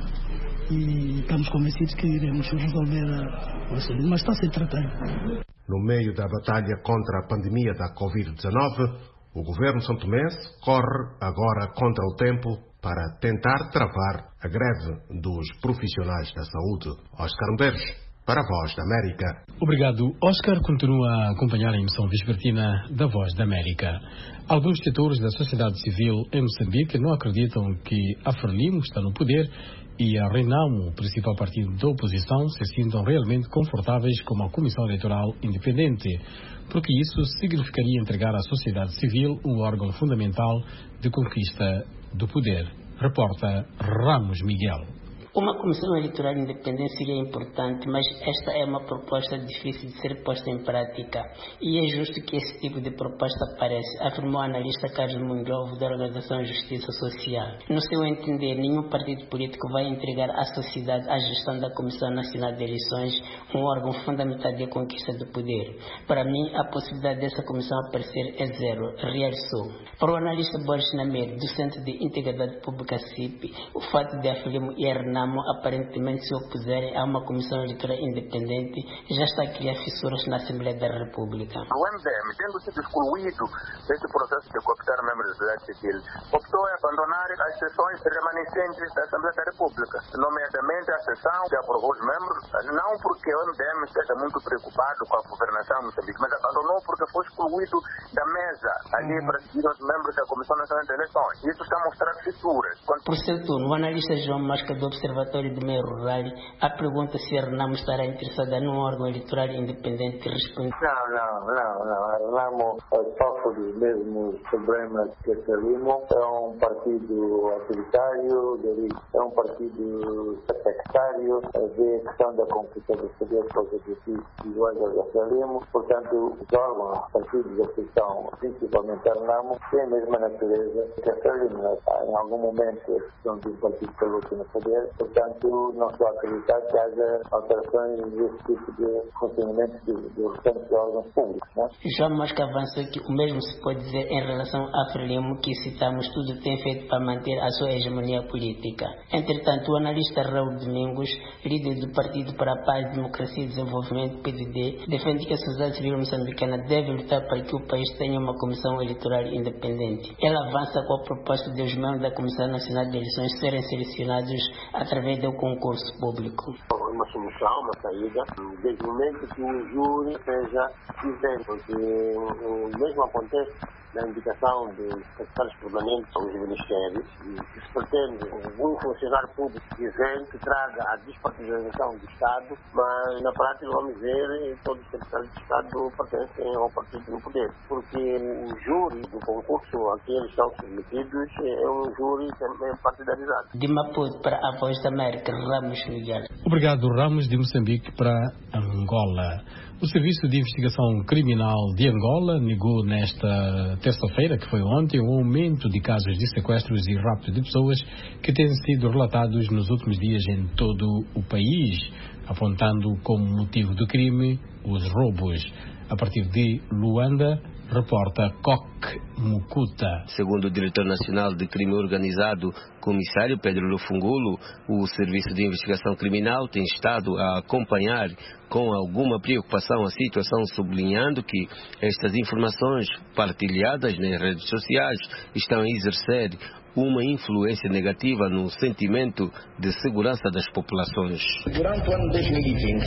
E estamos convencidos que iremos resolver a assunto, mas está a ser tratado. No meio da batalha contra a pandemia da covid dezenove, o governo santomense corre agora contra o tempo para tentar travar a greve dos profissionais da saúde. Oscar Medeiros, para a Voz da América. Obrigado. Oscar continua a acompanhar a emissão vespertina da Voz da América. Alguns setores da sociedade civil em Moçambique não acreditam que a Frelimo está no poder e a Renamo, o principal partido da oposição, se sintam realmente confortáveis com a Comissão Eleitoral Independente, porque isso significaria entregar à sociedade civil um órgão fundamental de conquista do poder. Reporta Ramos Miguel. Uma comissão eleitoral independente seria importante, mas esta é uma proposta difícil de ser posta em prática. E é justo que esse tipo de proposta apareça, afirmou o analista Carlos Mundovo, da Organização Justiça Social. No seu entender, nenhum partido político vai entregar à sociedade a gestão da Comissão Nacional de Eleições, um órgão fundamental de conquista do poder. Para mim, a possibilidade dessa comissão aparecer é zero, realçou. Para o analista Boris Namer, do Centro de Integridade Pública C I P, o fato de a Frelimo e a Renamo aparentemente se opuserem a uma comissão eleitoral independente já está a criar fissuras na Assembleia da República. O M D M, tendo sido excluído desse processo de cooptar membros da sociedade civil, optou em abandonar as sessões remanescentes da Assembleia da República, nomeadamente a sessão que aprovou os membros, não porque o M D M esteja muito preocupado com a governação de Moçambique, mas abandonou porque foi excluído da mesa ali para seguir os membros da Comissão Nacional de Eleições. Isso está a mostrar fissuras. Por seu turno, o analista João Masca do Observatório do Meio Rural, a pergunta se a Renamo estará interessada num órgão eleitoral independente responde: Não, não, não, não. A Renamo sofre dos mesmos problemas que a Frelimo. É um partido autoritário, é um partido sectário, vê a questão da conquista do poder para os objetivos iguais aos da Frelimo. Portanto, os órgãos, os partidos da oposição, principalmente a Renamo, têm a mesma natureza que a Frelimo. Em algum momento, a questão de um partido pelo no poder. Portanto, não estou a acreditar que haja alterações desse tipo de funcionamento dos restantes órgãos públicos. Né? João Mosca avançou que o mesmo se pode dizer em relação à Frelimo, que citamos tudo tem feito para manter a sua hegemonia política. Entretanto, o analista Raul Domingos, líder do Partido para a Paz, Democracia e Desenvolvimento, P D D, defende que a sociedade civil moçambicana deve lutar para que o país tenha uma comissão eleitoral independente. Ela avança com a proposta de os membros da Comissão Nacional de Eleições serem selecionados através do concurso público. Uma solução, uma saída, desde o momento que o júri seja isento, porque o mesmo acontece na indicação dos secretários permanentes aos ministérios, e que se pretende um funcionário público dizer que traga a despartidarização do Estado, mas na prática vamos ver todos os secretários de Estado pertencem ao partido no poder, porque o júri do concurso a que eles estão submetidos é um júri também partidarizado. De Maputo para a Voz da América, Ramos Miguel. Obrigado, Ramos, de Moçambique para Angola. O Serviço de Investigação Criminal de Angola negou nesta terça-feira, que foi ontem, o aumento de casos de sequestros e rapto de pessoas que têm sido relatados nos últimos dias em todo o país, apontando como motivo do crime os roubos. A partir de Luanda, reporta Coque Mukuta. Segundo o diretor nacional de crime organizado, comissário Pedro Lufungulo, o Serviço de Investigação Criminal tem estado a acompanhar com alguma preocupação a situação, sublinhando que estas informações partilhadas nas redes sociais estão a exercer uma influência negativa no sentimento de segurança das populações. Durante o ano dois mil e vinte,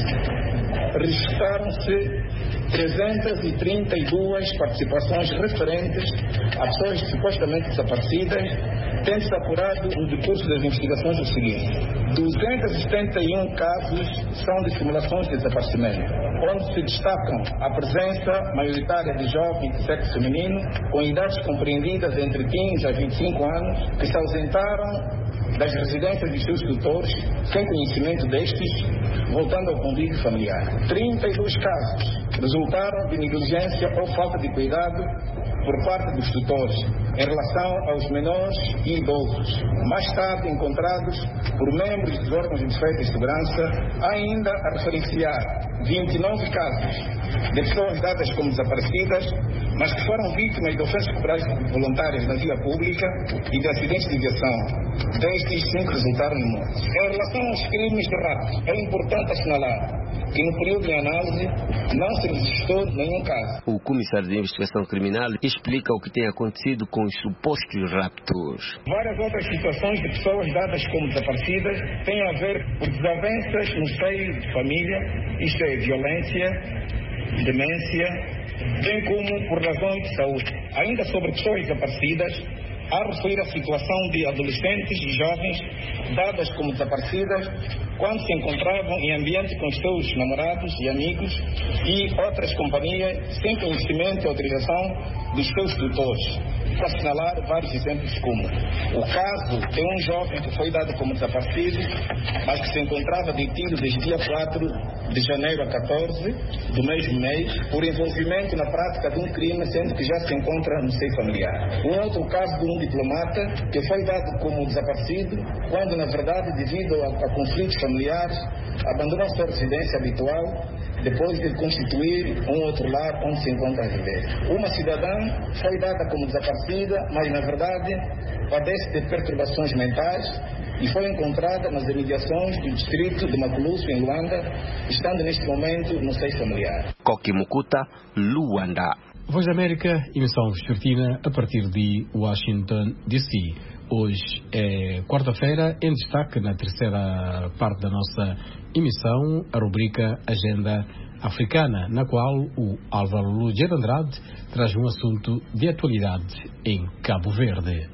registraram-se trezentas e trinta e duas participações referentes a pessoas supostamente desaparecidas, tendo-se apurado no decurso das investigações o seguinte: duzentos e setenta e um casos são de simulações de desaparecimento, onde se destacam a presença maioritária de jovens de sexo feminino com idades compreendidas entre quinze a vinte e cinco anos, que se ausentaram das residências de seus tutores sem conhecimento destes, voltando ao convívio familiar. trinta e dois casos resultaram de negligência ou falta de cuidado por parte dos tutores em relação aos menores e idosos, mais tarde encontrados por membros dos órgãos de defesa e segurança, ainda a referenciar vinte e nove casos de pessoas dadas como desaparecidas, mas que foram vítimas de ofensas corporais voluntárias na via pública e de acidentes de viação. Destes, cinco resultaram em morte. Em relação aos crimes de rapto, é importante assinalar que no período de análise não se registrou nenhum caso. O comissário de investigação criminal explica o que tem acontecido com os supostos raptos. Várias outras situações de pessoas dadas como desaparecidas têm a ver por desavenças no seio de família, isto é, violência, demência, bem como por razões de saúde. Ainda sobre pessoas desaparecidas, a referir a situação de adolescentes e jovens dadas como desaparecidas quando se encontravam em ambiente com os seus namorados e amigos e outras companhias sem conhecimento e autorização dos seus tutores. Para assinalar vários exemplos como o caso de um jovem que foi dado como desaparecido, mas que se encontrava detido desde dia quatro de janeiro a catorze do mesmo mês por envolvimento na prática de um crime, sendo que já se encontra no seio familiar. Um outro caso de um diplomata que foi dado como desaparecido quando, na verdade, devido a, a conflitos familiares, abandonou sua residência habitual depois de constituir um outro lar onde se encontra a viver. Uma cidadã foi dada como desaparecida, mas na verdade padece de perturbações mentais e foi encontrada nas imediações do distrito de Maculuso, em Luanda, estando neste momento no seio familiar. Kokimukuta, Luanda. Voz da América, emissão vespertina a partir de Washington, D C. Hoje é quarta-feira, em destaque na terceira parte da nossa emissão, a rubrica Agenda Africana, na qual o Álvaro Lúger Andrade traz um assunto de atualidade em Cabo Verde.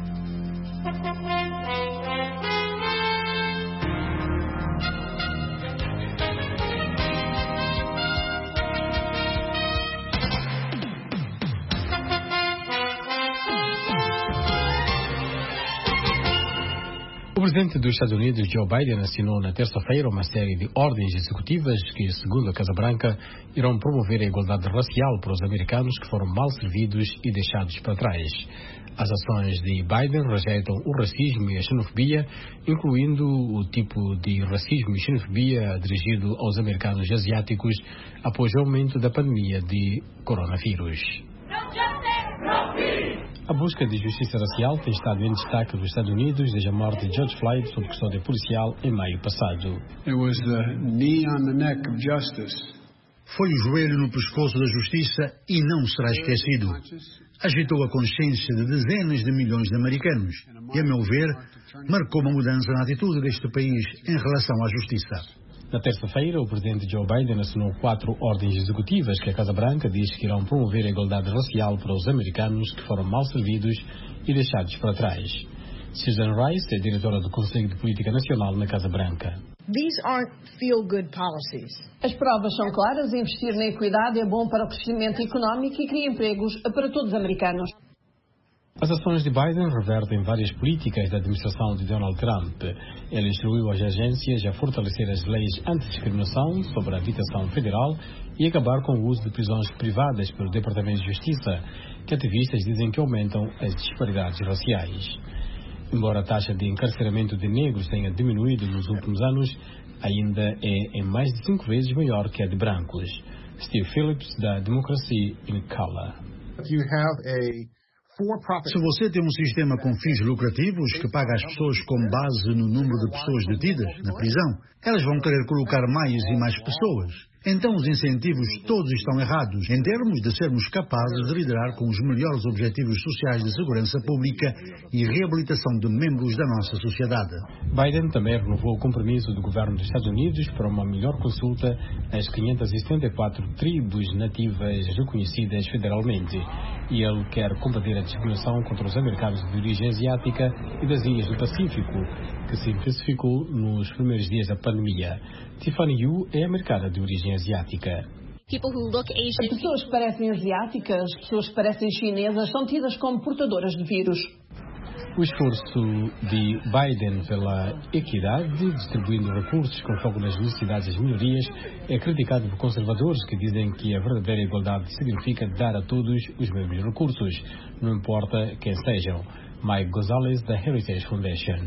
O presidente dos Estados Unidos, Joe Biden, assinou na terça-feira uma série de ordens executivas que, segundo a Casa Branca, irão promover a igualdade racial para os americanos que foram mal servidos e deixados para trás. As ações de Biden rejeitam o racismo e a xenofobia, incluindo o tipo de racismo e xenofobia dirigido aos americanos asiáticos após o aumento da pandemia de coronavírus. A busca de justiça racial tem estado em destaque dos Estados Unidos desde a morte de George Floyd sob custódia policial em maio passado. It was the knee on the neck of justice. Foi o joelho no pescoço da justiça e não será esquecido. Agitou a consciência de dezenas de milhões de americanos e, a meu ver, marcou uma mudança na atitude deste país em relação à justiça. Na terça-feira, o presidente Joe Biden assinou quatro ordens executivas que a Casa Branca diz que irão promover a igualdade racial para os americanos que foram mal servidos e deixados para trás. Susan Rice é diretora do Conselho de Política Nacional na Casa Branca. These aren't feel-good policies. As provas são claras, investir na equidade é bom para o crescimento económico e cria empregos para todos os americanos. As ações de Biden revertem várias políticas da administração de Donald Trump. Ele instruiu as agências a fortalecer as leis antidiscriminação sobre a habitação federal e acabar com o uso de prisões privadas pelo Departamento de Justiça, que ativistas dizem que aumentam as disparidades raciais. Embora a taxa de encarceramento de negros tenha diminuído nos últimos anos, ainda é em mais de cinco vezes maior que a de brancos. Steve Phillips, da Democracy in Color. You have a Se você tem um sistema com fins lucrativos que paga as pessoas com base no número de pessoas detidas na prisão, elas vão querer colocar mais e mais pessoas. Então os incentivos todos estão errados em termos de sermos capazes de liderar com os melhores objetivos sociais de segurança pública e reabilitação de membros da nossa sociedade. Biden também renovou o compromisso do governo dos Estados Unidos para uma melhor consulta às quinhentas e setenta e quatro tribos nativas reconhecidas federalmente. E ele quer combater a discriminação contra os americanos de origem asiática e das ilhas do Pacífico, que se intensificou nos primeiros dias da pandemia. Tiffany Yu é americana de origem asiática. As pessoas que parecem asiáticas, as pessoas que parecem chinesas, são tidas como portadoras de vírus. O esforço de Biden pela equidade, distribuindo recursos com foco nas necessidades das minorias, é criticado por conservadores que dizem que a verdadeira igualdade significa dar a todos os mesmos recursos, não importa quem sejam. Mike Gonzalez, da Heritage Foundation.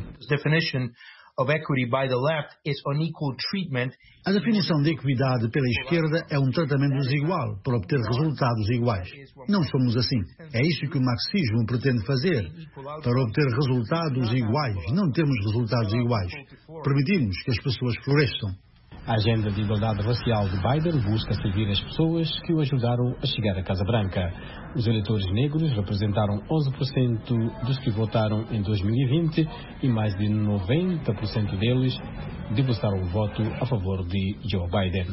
Of equity by the left is unequal treatment. A definição de equidade pela esquerda é um tratamento desigual para obter resultados iguais. Não somos assim. É isso que o marxismo pretende fazer. Para obter resultados iguais, não temos resultados iguais. Permitimos que as pessoas floresçam. A agenda de igualdade racial de Biden busca servir as pessoas que o ajudaram a chegar à Casa Branca. Os eleitores negros representaram onze por cento dos que votaram em dois mil e vinte e mais de noventa por cento deles depositaram o voto a favor de Joe Biden.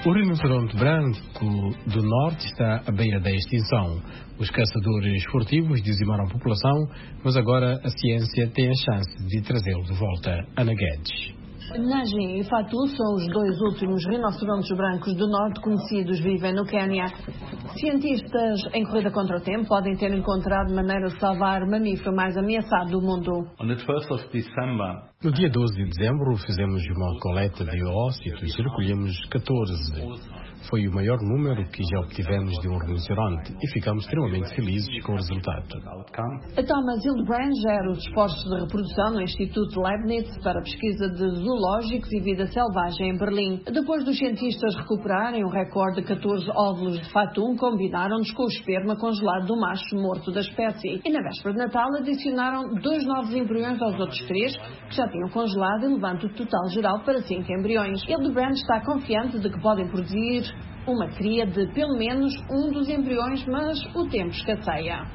O rinoceronte branco do norte está à beira da extinção. Os caçadores furtivos dizimaram a população, mas agora a ciência tem a chance de trazê-lo de volta. Ana Guedes. Najin e Fatu são os dois últimos rinocerontes brancos do norte conhecidos, vivem no Quênia. Cientistas em corrida contra o tempo podem ter encontrado maneira de salvar o mamífero mais ameaçado do mundo. No dia doze de dezembro fizemos uma coleta de oócitos e recolhemos catorze. Foi o maior número que já obtivemos de um rinoceronte e ficamos extremamente felizes com o resultado. A Thomas Hildebrand gera os esforços de reprodução no Instituto Leibniz para a pesquisa de zoológicos e vida selvagem em Berlim. Depois dos cientistas recuperarem um recorde de catorze óvulos de fatum, combinaram-nos com o esperma congelado do macho morto da espécie. E na véspera de Natal adicionaram dois novos embriões aos outros três que já tinham congelado, elevando o total geral para cinco embriões. Hildebrand está confiante de que podem produzir uma cria de pelo menos um dos embriões, mas o tempo escasseia.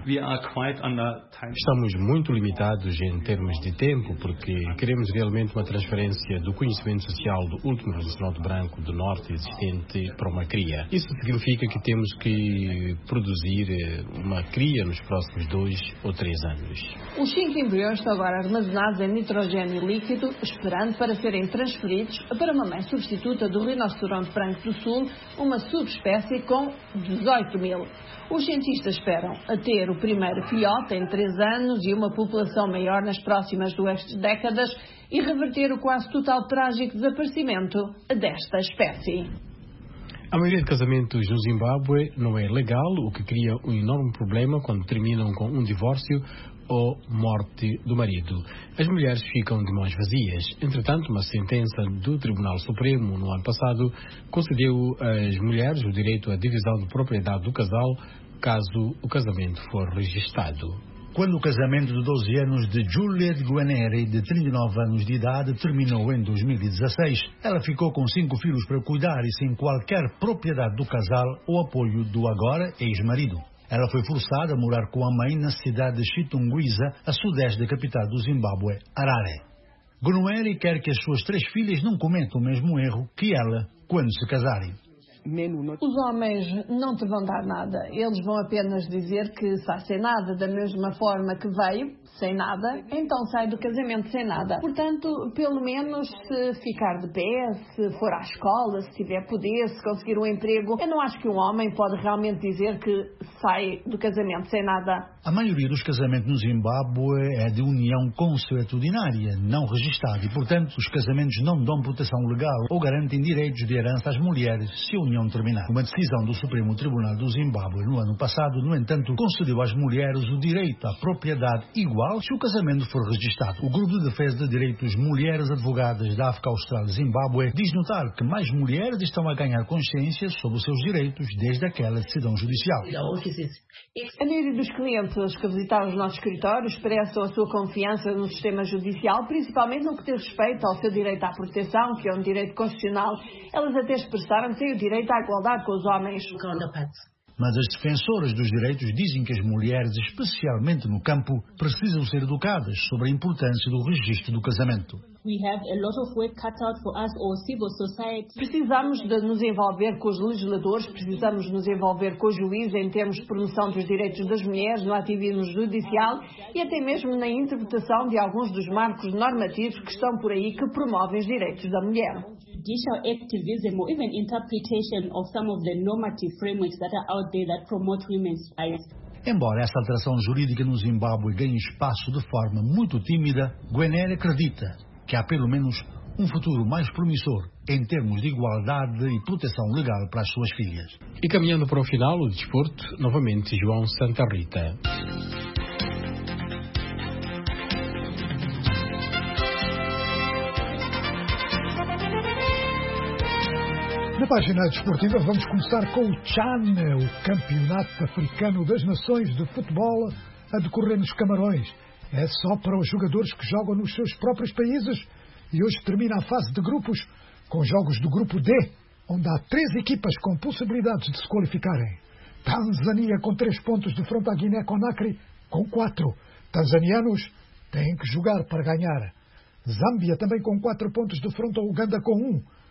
Estamos muito limitados em termos de tempo, porque queremos realmente uma transferência do conhecimento social do último rinoceronte branco do norte existente para uma cria. Isso significa que temos que produzir uma cria nos próximos dois ou três anos. Os cinco embriões estão agora armazenados em nitrogênio líquido, esperando para serem transferidos para uma mãe substituta do rinoceronte branco do sul, uma subespécie com dezoito mil. Os cientistas esperam a ter o primeiro filhote em três anos e uma população maior nas próximas duas décadas e reverter o quase total trágico desaparecimento desta espécie. A maioria de casamentos no Zimbábue não é legal, o que cria um enorme problema quando terminam com um divórcio ou morte do marido. As mulheres ficam de mãos vazias. Entretanto, uma sentença do Tribunal Supremo no ano passado concedeu às mulheres o direito à divisão de propriedade do casal caso o casamento for registado. Quando o casamento de doze anos de Juliette Guaneri, de trinta e nove anos de idade, terminou em dois mil e dezasseis, ela ficou com cinco filhos para cuidar e sem qualquer propriedade do casal ou apoio do agora ex-marido. Ela foi forçada a morar com a mãe na cidade de Chitungwiza, a sudeste da capital do Zimbábue, Harare. Guaneri quer que as suas três filhas não cometam o mesmo erro que ela quando se casarem. Os homens não te vão dar nada. Eles vão apenas dizer que sai sem nada, da mesma forma que veio, sem nada, então sai do casamento sem nada. Portanto, pelo menos se ficar de pé, se for à escola, se tiver poder, se conseguir um emprego, eu não acho que um homem pode realmente dizer que sai do casamento sem nada. A maioria dos casamentos no Zimbábue é de união consuetudinária, não registada, e portanto os casamentos não dão proteção legal ou garantem direitos de herança às mulheres se a união terminar. Uma decisão do Supremo Tribunal do Zimbábue no ano passado, no entanto, concedeu às mulheres o direito à propriedade igual se o casamento for registado. O Grupo de Defesa de Direitos Mulheres Advogadas da África Austral Zimbábue diz notar que mais mulheres estão a ganhar consciência sobre os seus direitos desde aquela decisão judicial. A maioria dos clientes que visitaram os nossos escritórios expressam a sua confiança no sistema judicial, principalmente no que diz respeito ao seu direito à proteção, que é um direito constitucional. Elas até expressaram que têm o direito à igualdade com os homens. Mas as defensoras dos direitos dizem que as mulheres, especialmente no campo, precisam ser educadas sobre a importância do registro do casamento. Precisamos de nos envolver com os legisladores, precisamos de nos envolver com os juízes em termos de promoção dos direitos das mulheres, no ativismo judicial e até mesmo na interpretação de alguns dos marcos normativos que estão por aí que promovem os direitos da mulher. Judicial activism or even interpretation of some of the normative frameworks that are out there that promote women's rights. Embora essa alteração jurídica no Zimbábue ganhe espaço de forma muito tímida, Guaneri acredita que há pelo menos um futuro mais promissor em termos de igualdade e proteção legal para as suas filhas. E caminhando para o final, o desporto, novamente João Santa Rita. Na página desportiva vamos começar com o CHAN, o Campeonato Africano das Nações de Futebol, a decorrer nos Camarões. É só para os jogadores que jogam nos seus próprios países e hoje termina a fase de grupos com jogos do grupo D, onde há três equipas com possibilidades de se qualificarem. Tanzânia com três pontos de frente à Guiné-Conakry com quatro. Tanzanianos têm que jogar para ganhar. Zâmbia também com quatro pontos de frente ao Uganda com um.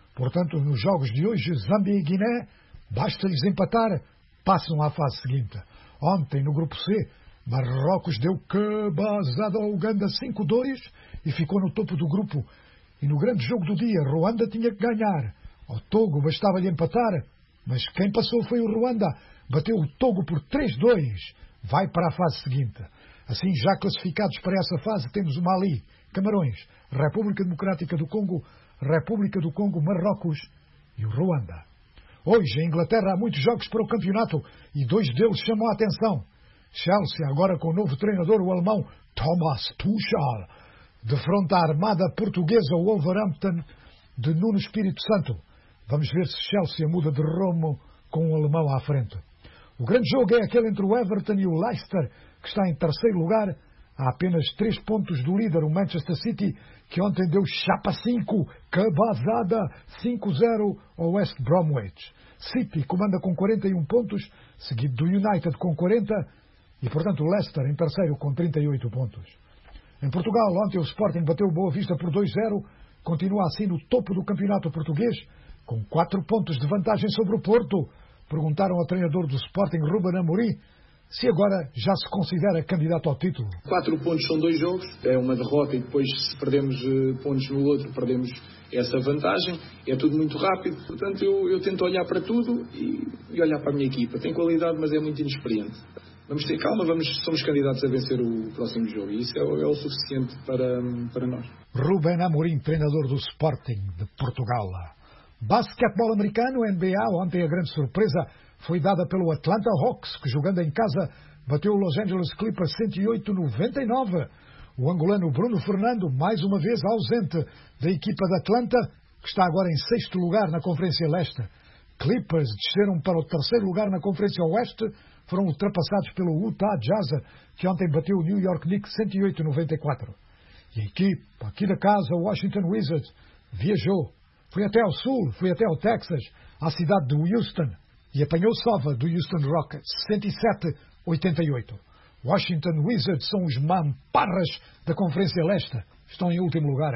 Portanto, nos jogos de hoje, Zâmbia e Guiné, basta-lhes empatar, passam à fase seguinte. Ontem, no grupo C, Marrocos deu cabazada ao Uganda cinco a dois e ficou no topo do grupo. E no grande jogo do dia, Ruanda tinha que ganhar. Ao Togo bastava-lhe empatar, mas quem passou foi o Ruanda. Bateu o Togo por três a dois. Vai para a fase seguinte. Assim, já classificados para essa fase, temos o Mali, Camarões, República Democrática do Congo, República do Congo, Marrocos e o Ruanda. Hoje, em Inglaterra, há muitos jogos para o campeonato e dois deles chamam a atenção. Chelsea, agora com o novo treinador, o alemão Thomas Tuchel, defronta a armada portuguesa, o Wolverhampton, de Nuno Espírito Santo. Vamos ver se Chelsea muda de rumo com o alemão à frente. O grande jogo é aquele entre o Everton e o Leicester, que está em terceiro lugar, a apenas três pontos do líder, o Manchester City, que ontem deu chapa cinco, cabazada cinco a zero ao West Bromwich. City comanda com quarenta e um pontos, seguido do United com quarenta, e portanto o Leicester em terceiro com trinta e oito pontos. Em Portugal, ontem o Sporting bateu o Boa Vista por dois a zero, continua assim no topo do campeonato português, com quatro pontos de vantagem sobre o Porto. Perguntaram ao treinador do Sporting, Ruben Amorim, se agora já se considera candidato ao título. Quatro pontos são dois jogos, é uma derrota e depois se perdemos uh, pontos no outro, perdemos essa vantagem, é tudo muito rápido, portanto eu, eu tento olhar para tudo e, e olhar para a minha equipa. Tem qualidade, mas é muito inexperiente. Vamos ter calma, vamos, somos candidatos a vencer o próximo jogo e isso é, é o suficiente para, para nós. Ruben Amorim, treinador do Sporting de Portugal. Basquetebol americano, N B A, ontem a grande surpresa foi dada pelo Atlanta Hawks, que jogando em casa bateu o Los Angeles Clippers cento e oito a noventa e nove. O angolano Bruno Fernando, mais uma vez ausente da equipa de Atlanta, que está agora em sexto lugar na Conferência Leste. Clippers desceram para o terceiro lugar na Conferência Oeste, foram ultrapassados pelo Utah Jazz, que ontem bateu o New York Knicks cento e oito a noventa e quatro. E a equipe aqui da casa, o Washington Wizards, viajou, foi até ao sul, foi até ao Texas, à cidade de Houston, e apanhou sova do Houston Rockets, cento e sete a oitenta e oito. Washington Wizards são os mamparras da Conferência Leste, estão em último lugar.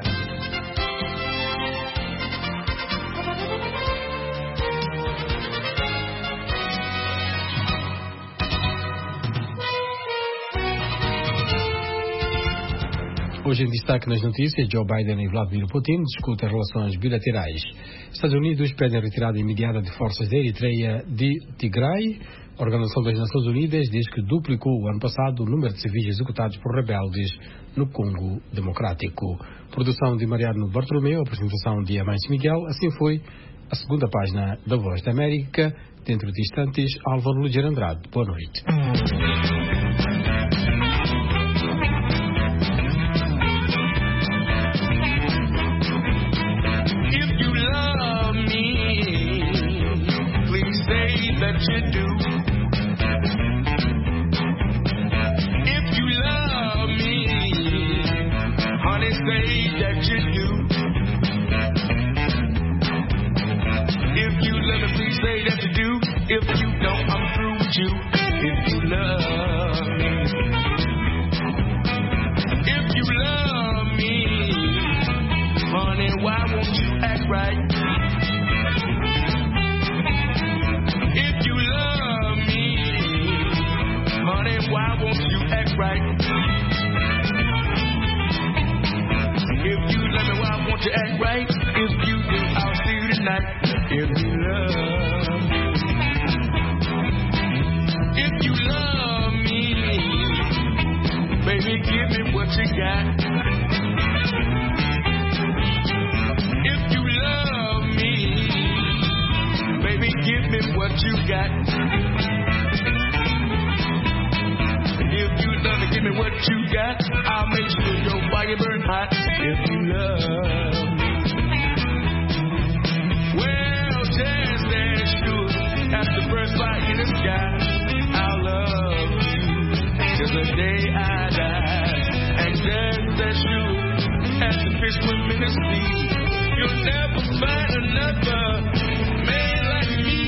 Hoje em destaque nas notícias, Joe Biden e Vladimir Putin discutem relações bilaterais. Estados Unidos pedem retirada imediata de forças da Eritreia de Tigray. A Organização das Nações Unidas diz que duplicou o ano passado o número de civis executados por rebeldes no Congo Democrático. Produção de Mariano Bartolomeu, apresentação de Amâncio Miguel. Assim foi a segunda página da Voz da América. Dentro de instantes, Álvaro Ligeiro Andrade. Boa noite. That you do. If you love me, honey, say that you do. If you love me, please say that you do. If you don't, I'm through with you. If you love me, if you love me, honey, why won't you act right? Why won't you act right? If you love me, why won't you act right? If you do, I'll see you tonight. If you love me, if you love me, baby, give me what you got. If you love me, baby, give me what you got. Give me what you got, I'll make sure your fire burn hot. If you love me, well, just as sure as the first light in the sky, I'll love you till the day I die. And just as sure as the fish swim in the sea, you'll never find another man like me.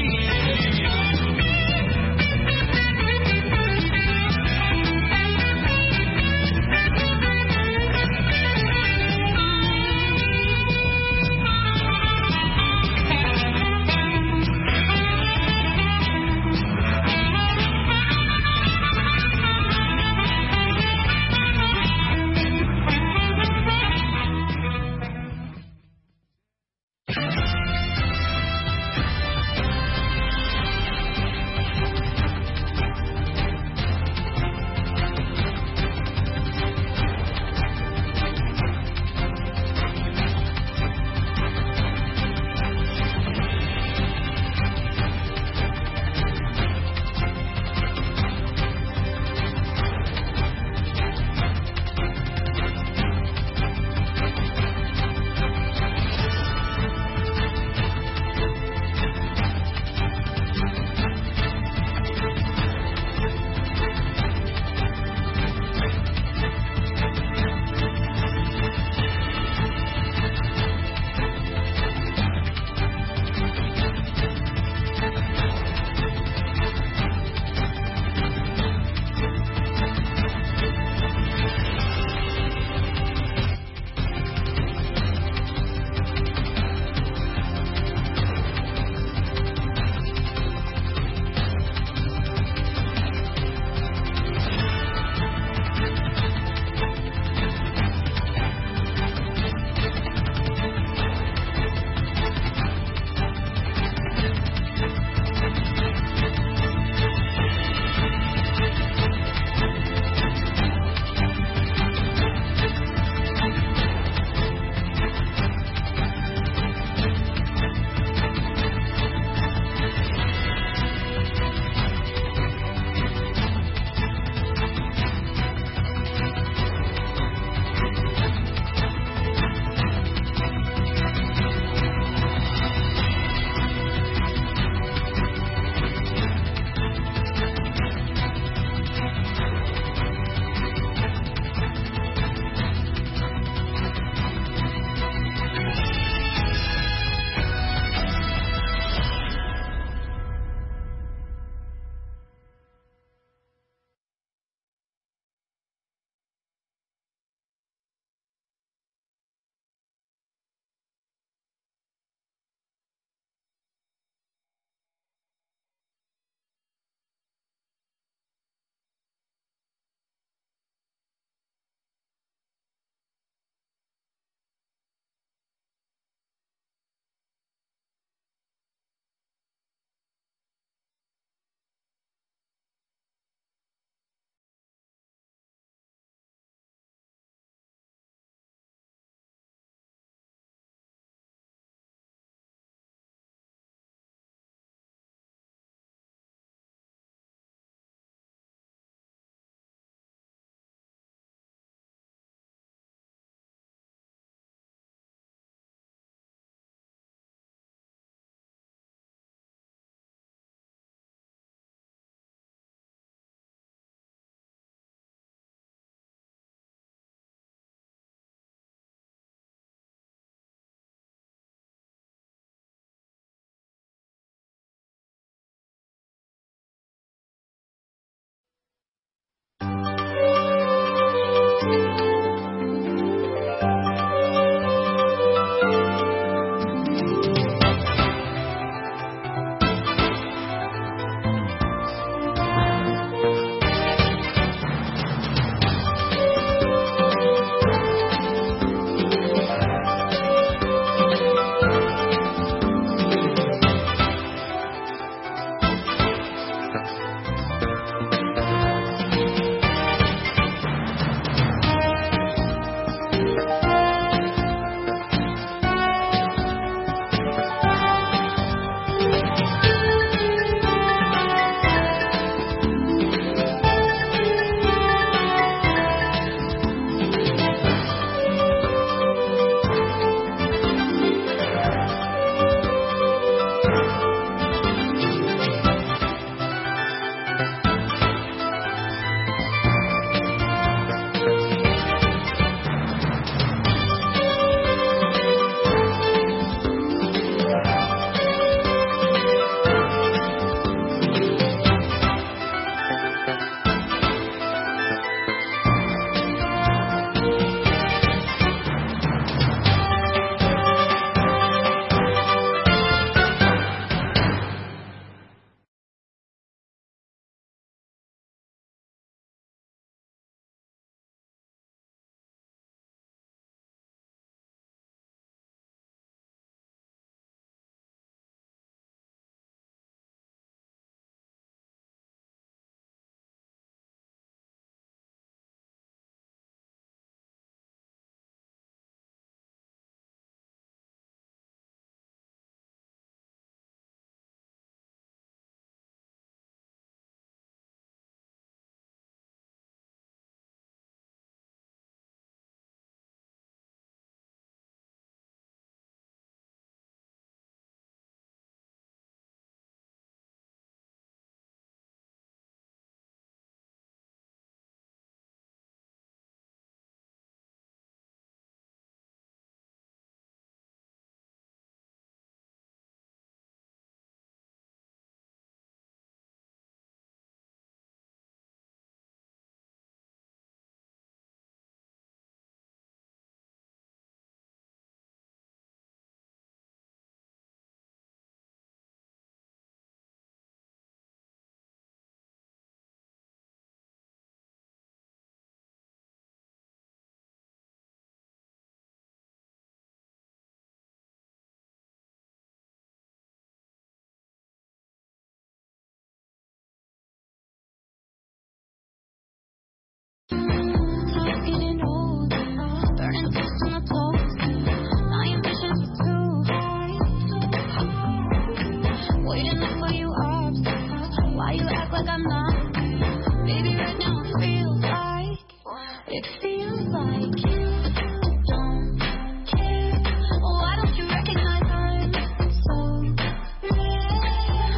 It feels like you don't care. Why don't you recognize I'm so near?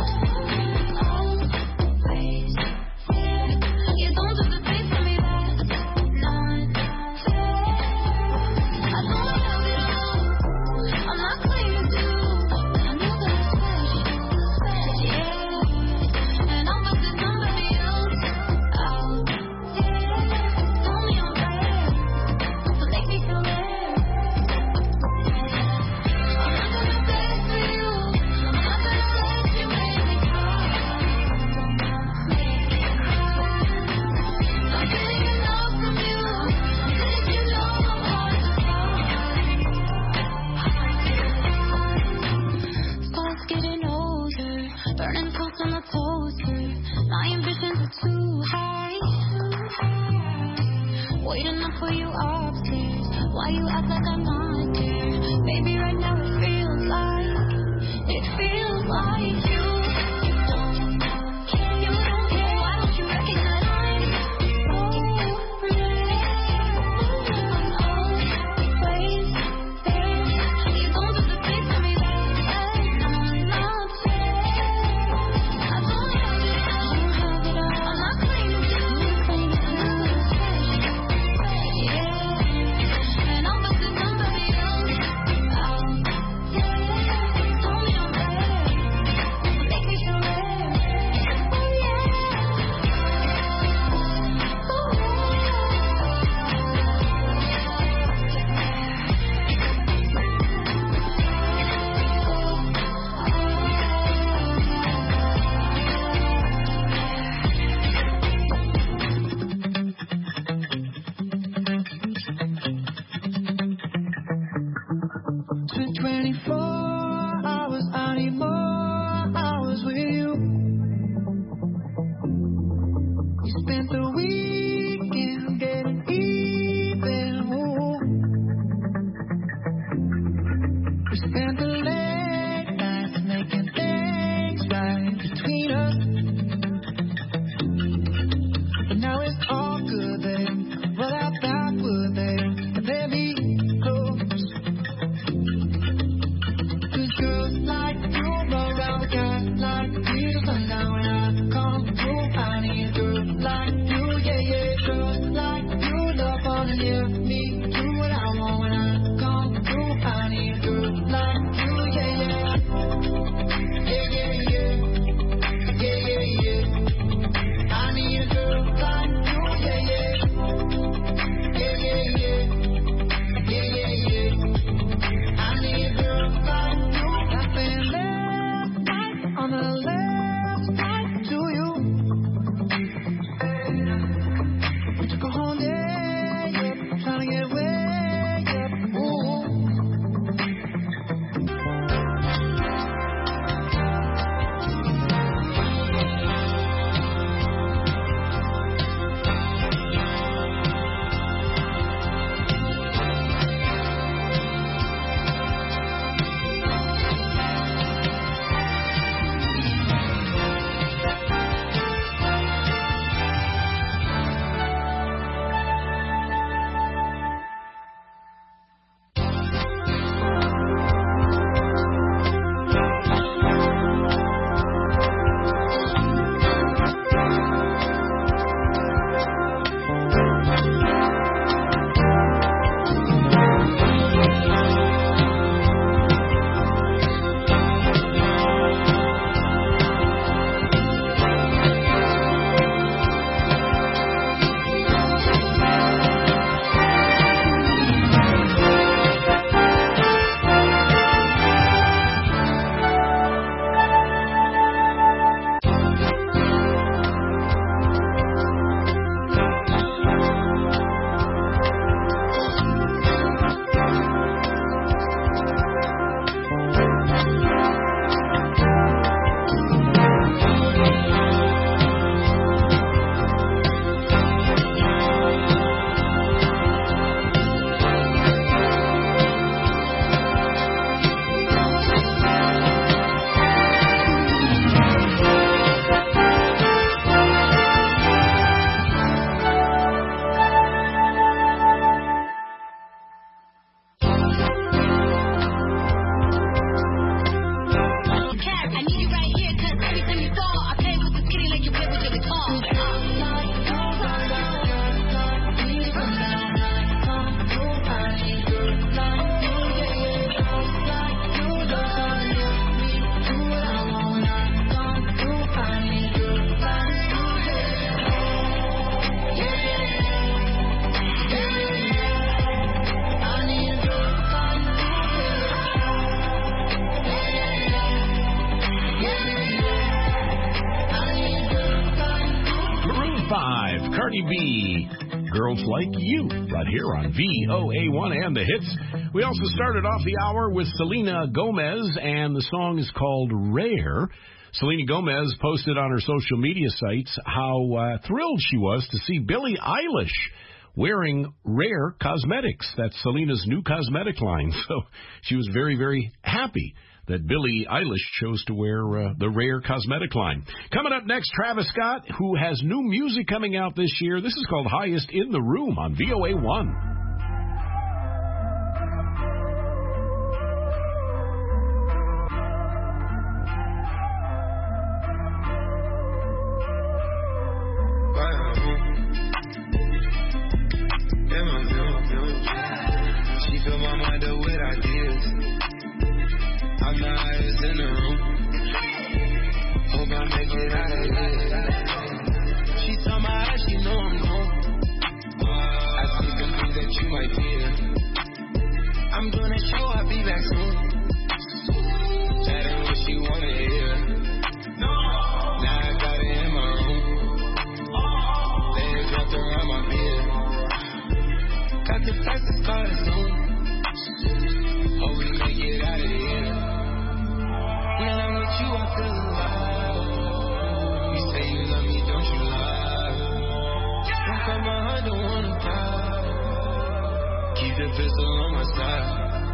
Always here. You don't do the things to me that's not fair. I don't have it all. I'm not claiming to. I know that it's special. Yeah. And I'm with somebody else out there. Tell me I'm bad, but make me feel bad. I'm not gonna beg for you. I'm not gonna let you make me cry. Make me cry. I'm getting enough from you. Did you know I'm hard to find? Thoughts getting older, burning coals on the toaster. My ambitions are too high. Waiting up for you upstairs. Why you act like I'm not there? Baby, right now it feels like, it feels like you don't care. You don't care. Why don't you recognize I'm so rare? I'm always there. You don't do the things to me that I'm not fair. I don't have it all. I'm not claiming to. I'm not special. Yeah. And I'm with somebody Live, Cardi B, Girls Like You, right here on V O A one and the hits. We also started off the hour with Selena Gomez, and the song is called Rare. Selena Gomez posted on her social media sites how uh, thrilled she was to see Billie Eilish wearing Rare Cosmetics. That's Selena's new cosmetic line. So she was very, very happy that Billie Eilish chose to wear uh, the Rare cosmetic line. Coming up next, Travis Scott, who has new music coming out this year. This is called Highest in the Room on V O A one. She fill my mind up with ideas. I'm the highest in the room. Hope I make it out of here. She saw my eyes, she know I'm gone. I see some things that you might fear. I'm doing a show, I'll be back soon. That ain't what she wanna hear. Now I got it in my room. Legs wrapped around my beard. Got the fastest car to zoom. Hope we make it out of here. When I'm with you, I feel alive. You say you love me, don't you lie? Don't cut my heart, don't wanna die. Keep the pistol on my side.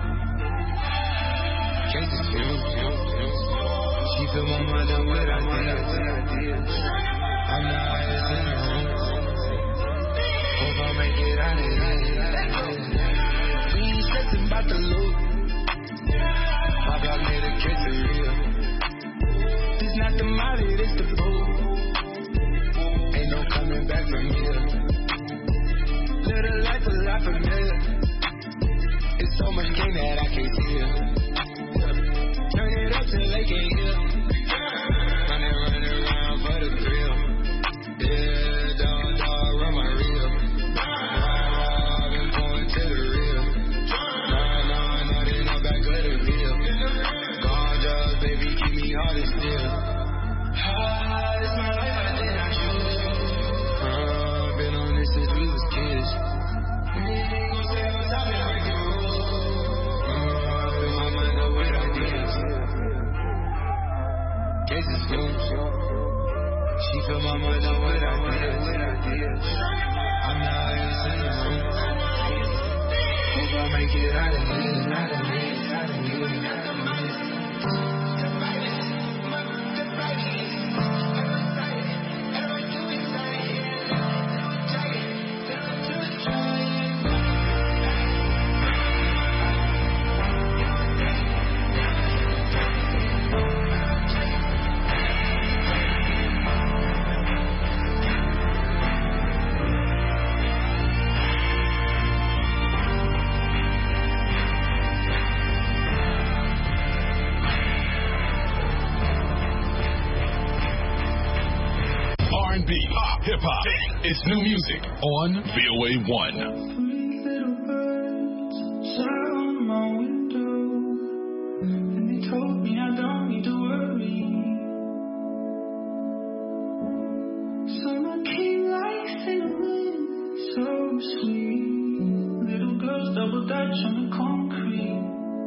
Cases fumes. She fill my mind up with ideas. I'm the highest in the room. Hope I make it out of here. We ain't stressing about the loot. My block made a quesadilla. It's not the molly, it's the boo. Ain't no coming back from here. Live a life a lot familiar. It's so much game that I can't feel. Turn it up till they can't hear. Running, running around for the thrill. Yeah, dog, dog, run my reel. Ride, been going to the real. Nah, nah, nah, they not back of the bill. Gorgeous, baby, keep me hard and still. Ah, it's my life, I did not choose. Uh, been on this since we was kids. Ain't gon' say I was out here breaking rules. Uh, fill my mind up with ideas. Cases fumes. She fill my mind up with ideas. I'm the highest in the room. Hope I make it out of here. Out of here, out of here. R and B, pop, hip-hop. It's new music on V O A one. Little birds sat on my window, and they told me I don't need to worry. Summer came like cinnamon, so sweet. Little girls double dutch on the concrete.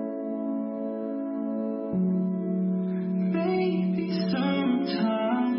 Maybe sometimes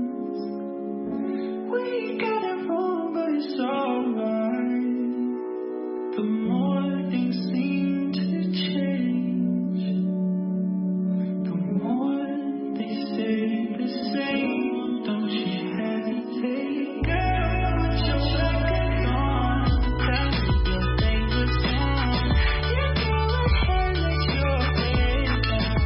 we got it wrong, but it's alright. The more things seem to change, the more they stay the same. Don't you hesitate, girl, put your record on. Tell me your favorite song. You go ahead, let your head down.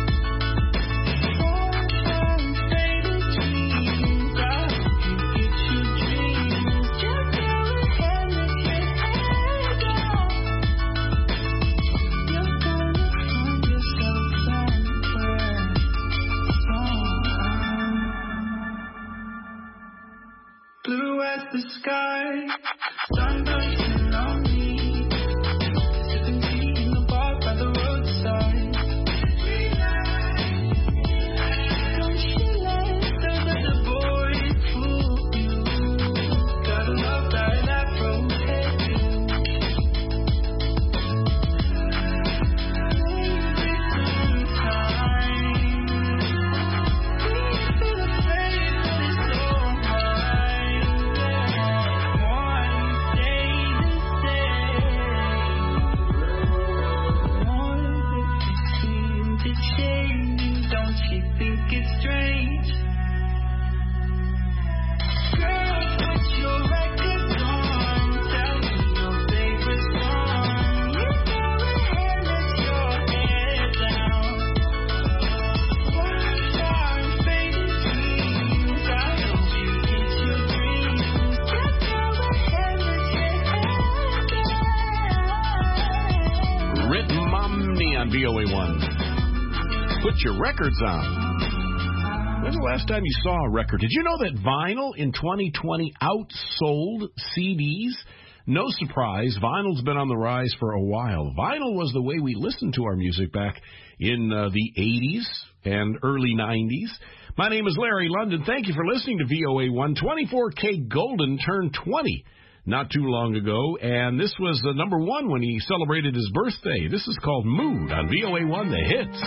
Don't try and stay the dreams. I hope you get your dreams. Just go ahead, let your head down. You're gonna find yourself somewhere, somehow. Blue as the sky, sun dancing on me. Sipping tea in the bar by the roadside. Don't you let the other boys fool you. V O A one. Put your records on. When's the last time you saw a record? Did you know that vinyl in twenty twenty outsold C Ds? No surprise, vinyl's been on the rise for a while. Vinyl was the way we listened to our music back in uh, the eighties and early nineties. My name is Larry London. Thank you for listening to V O A one. twenty-four K Golden turned twenty not too long ago, and this was the number one when he celebrated his birthday. This is called Mood on V O A one, The Hits.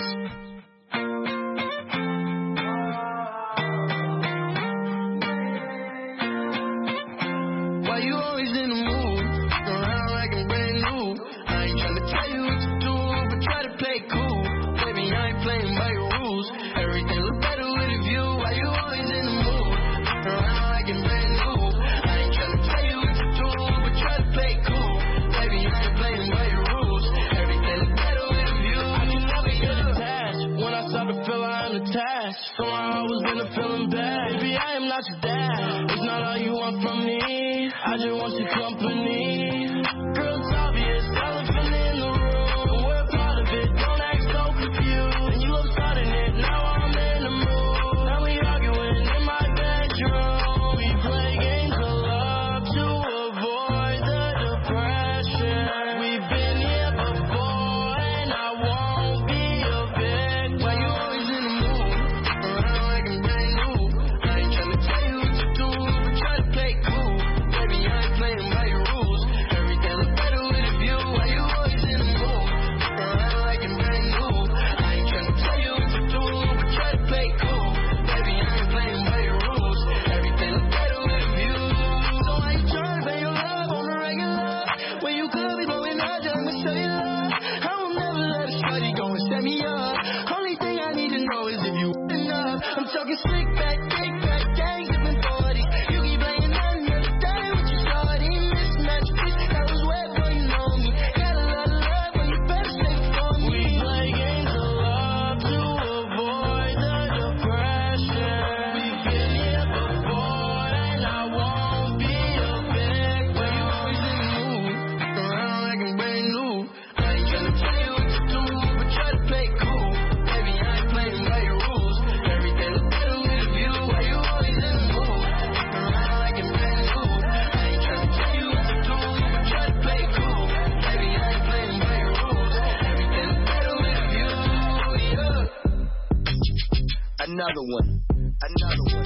Another one, another one.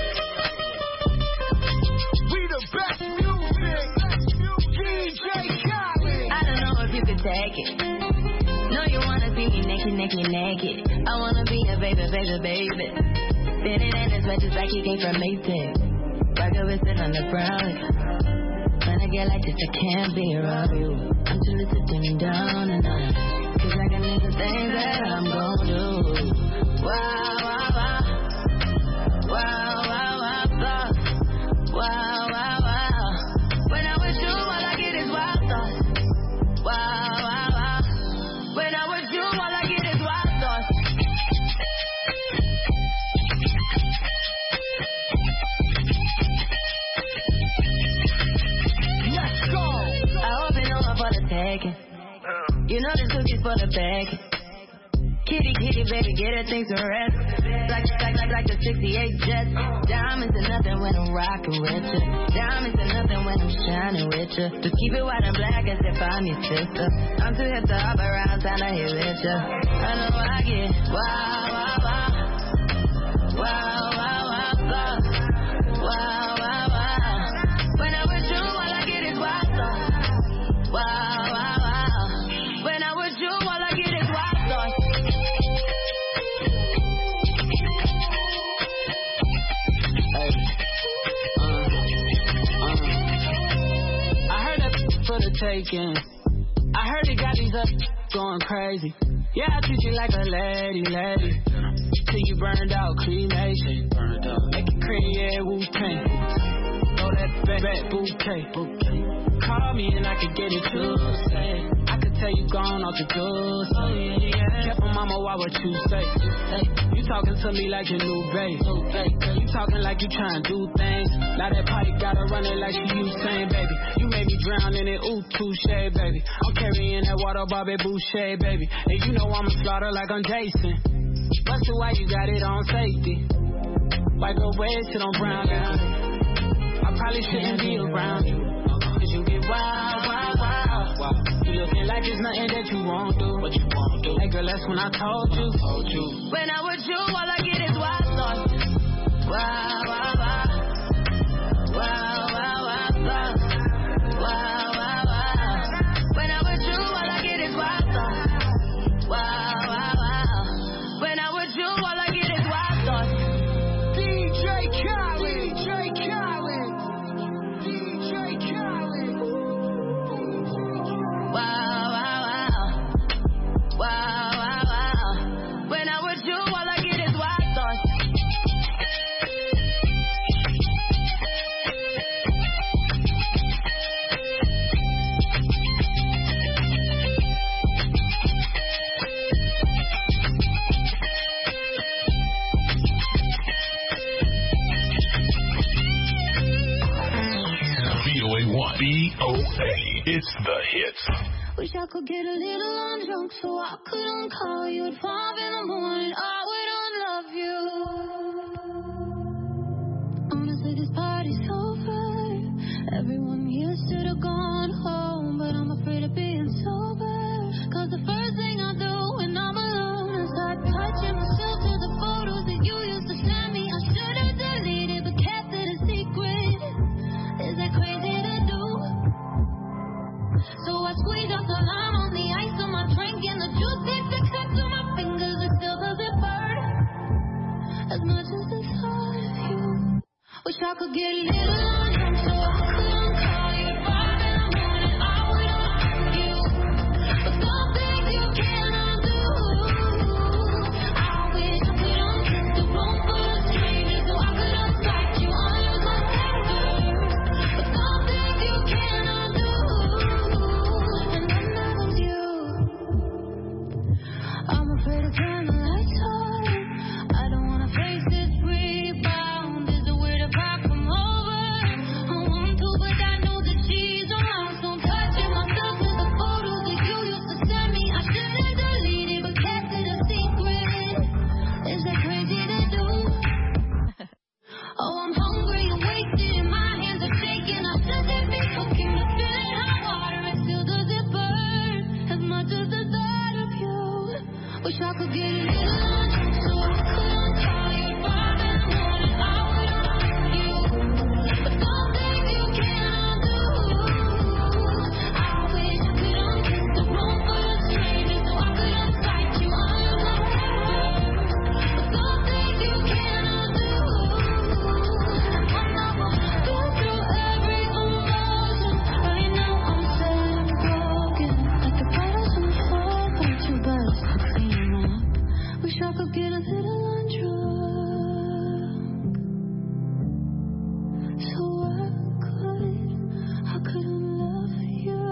We the best music, D J Khaled. I don't know if you could take it. No, you wanna see me naked, naked, naked. I wanna be a baby, baby, baby. Spinning in his wedges like he came from Maytag. Rocket with it on the brown. When I get like this, I can't be around you. I'm too little to dim down and down. Cause I can do the things that I'm gon' do. Wow. Wow, wow, wow, wow, wow, wow, wow. When I'm with you, all I get is wild thoughts. Wow, wow, wow. When I'm with you, all I get is wild thoughts. Let's go. I hope you know I'm for the taking. You know this cookie's for the bag. Kitty, kitty, baby, get her things to rest. Like, like, like, like the sixty-eight Jets. Diamonds are nothing when I'm rocking with you. Diamonds are nothing when I'm shining with you. Just keep it white and black as if I'm your sister. I'm too hip to hop around, time to hit with you. I know I get wow, wow, wow. Wow, wow, wow, wow. Wow, wow, wow. When I'm with you, all I get is wild thoughts. Wow, wow, wow. When I'm with you, all I get is wild thoughts. For the taking. I heard it got these up going crazy. Yeah, I treat you like a lady, lady. Till you burned out, cremation. Burned out. Make it cream, yeah, Wu-Tang. Throw that back, back bouquet. bouquet. Call me and I could get it too. Say, I could tell you gone off the goods. Oh, yeah, yeah. Careful, mama, why what you say? Hey, you talking to me like your new babe. You talking like you trying to do things. Now that party gotta run it like she Usain, baby. You made me dream drown in it, ooh, touche, baby. I'm carrying that water, Bobby Boucher, baby. And you know I'ma slaughter like I'm Jason. Busted, why you got it on safety? White girl waves sit on brown now. I probably shouldn't be around you, cause you get wild, wild, wild. You looking like it's nothing that you won't do. What you won't do? Hey girl, that's when I told you. Told you. When I'm with you, all I get is wild thoughts. Wow, wow, wow. Wow, wow, wow, wow. Wow, wow, wow. When I'm with you, all I get is wild thoughts. Wow, wow, wow. When I'm with you, all I get is wild thoughts. D J Khaled, D J Khaled, D J Khaled. Wow, wow, wow. Wow, wow, wow. When I'm with you, all I get is wild thoughts. V O A one. V O A. It's the hits. Wish I could get a little undrunk so I couldn't call you at five in the morning. I wouldn't love you. Honestly, this party's over. Everyone here should have gone home, but I'm afraid of being sober. Cause the first thing I do when I'm alone is start touching myself to the photos that you used to send me. I should have deleted but kept it a secret. Is that crazy to do? So I squeeze out the lime on the ice on my drink, and the juice takes the cut to my fingers. It still doesn't burn as much as the thought of you. Wish I could get a little undrunk so I couldn't call you at five in the morning. I would love you, but some things you cannot do. I wish I could unkiss the room full of strangers so I could unsight you on your computer. But some things you cannot do, and none of them's you. I'm afraid to turn the lights on. I don't wanna face this rebound. Is the way to back from over? I want to, but I know that she's around. So I'm touching myself with the photos that you used to send me. I should have deleted but kept it a secret. Is that crazy to do? Oh, I'm hungry and wasted and my hands are shaking. I shouldn't be cooking, but feeling hot water, it still doesn't burn as much as the thought of you. Wish I could get a little undrunk so I couldn't call you at five in the morning. I would love you, but some things you cannot do. I wish I could unkiss the room full of strangers so I could unsight you on your computer. But some things you cannot do, and one of them go through every emotion. Right now I'm sad and broken, like the bottles on the floor, but too bad to clean them up. Wish I could get a little undrunk, so I could, I couldn't love you.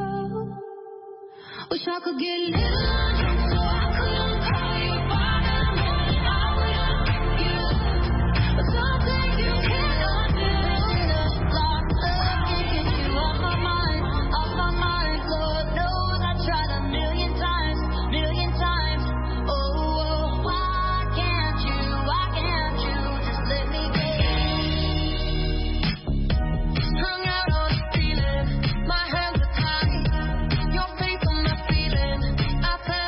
Wish I could get a little undrunk so I couldn't call you at five in the morning. I would love you, but some things you cannot do. Lost love can't get you off my mind, off my mind. Lord knows I tried a million times, million times. Oh, oh, why can't you, why can't you just let me be? Strung out on a feeling, my hands are tied, your face on my feeling. I fell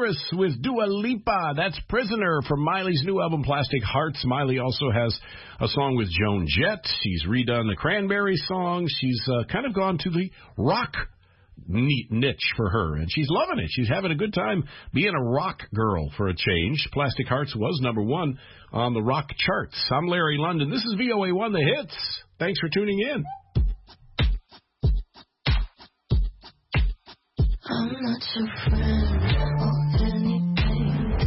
Paris with Dua Lipa. That's Prisoner from Miley's new album, Plastic Hearts. Miley also has a song with Joan Jett. She's redone the Cranberry song. She's uh, kind of gone to the rock neat niche for her, and she's loving it. She's having a good time being a rock girl for a change. Plastic Hearts was number one on the rock charts. I'm Larry London. This is V O A one The Hits. Thanks for tuning in. I'm not your friend.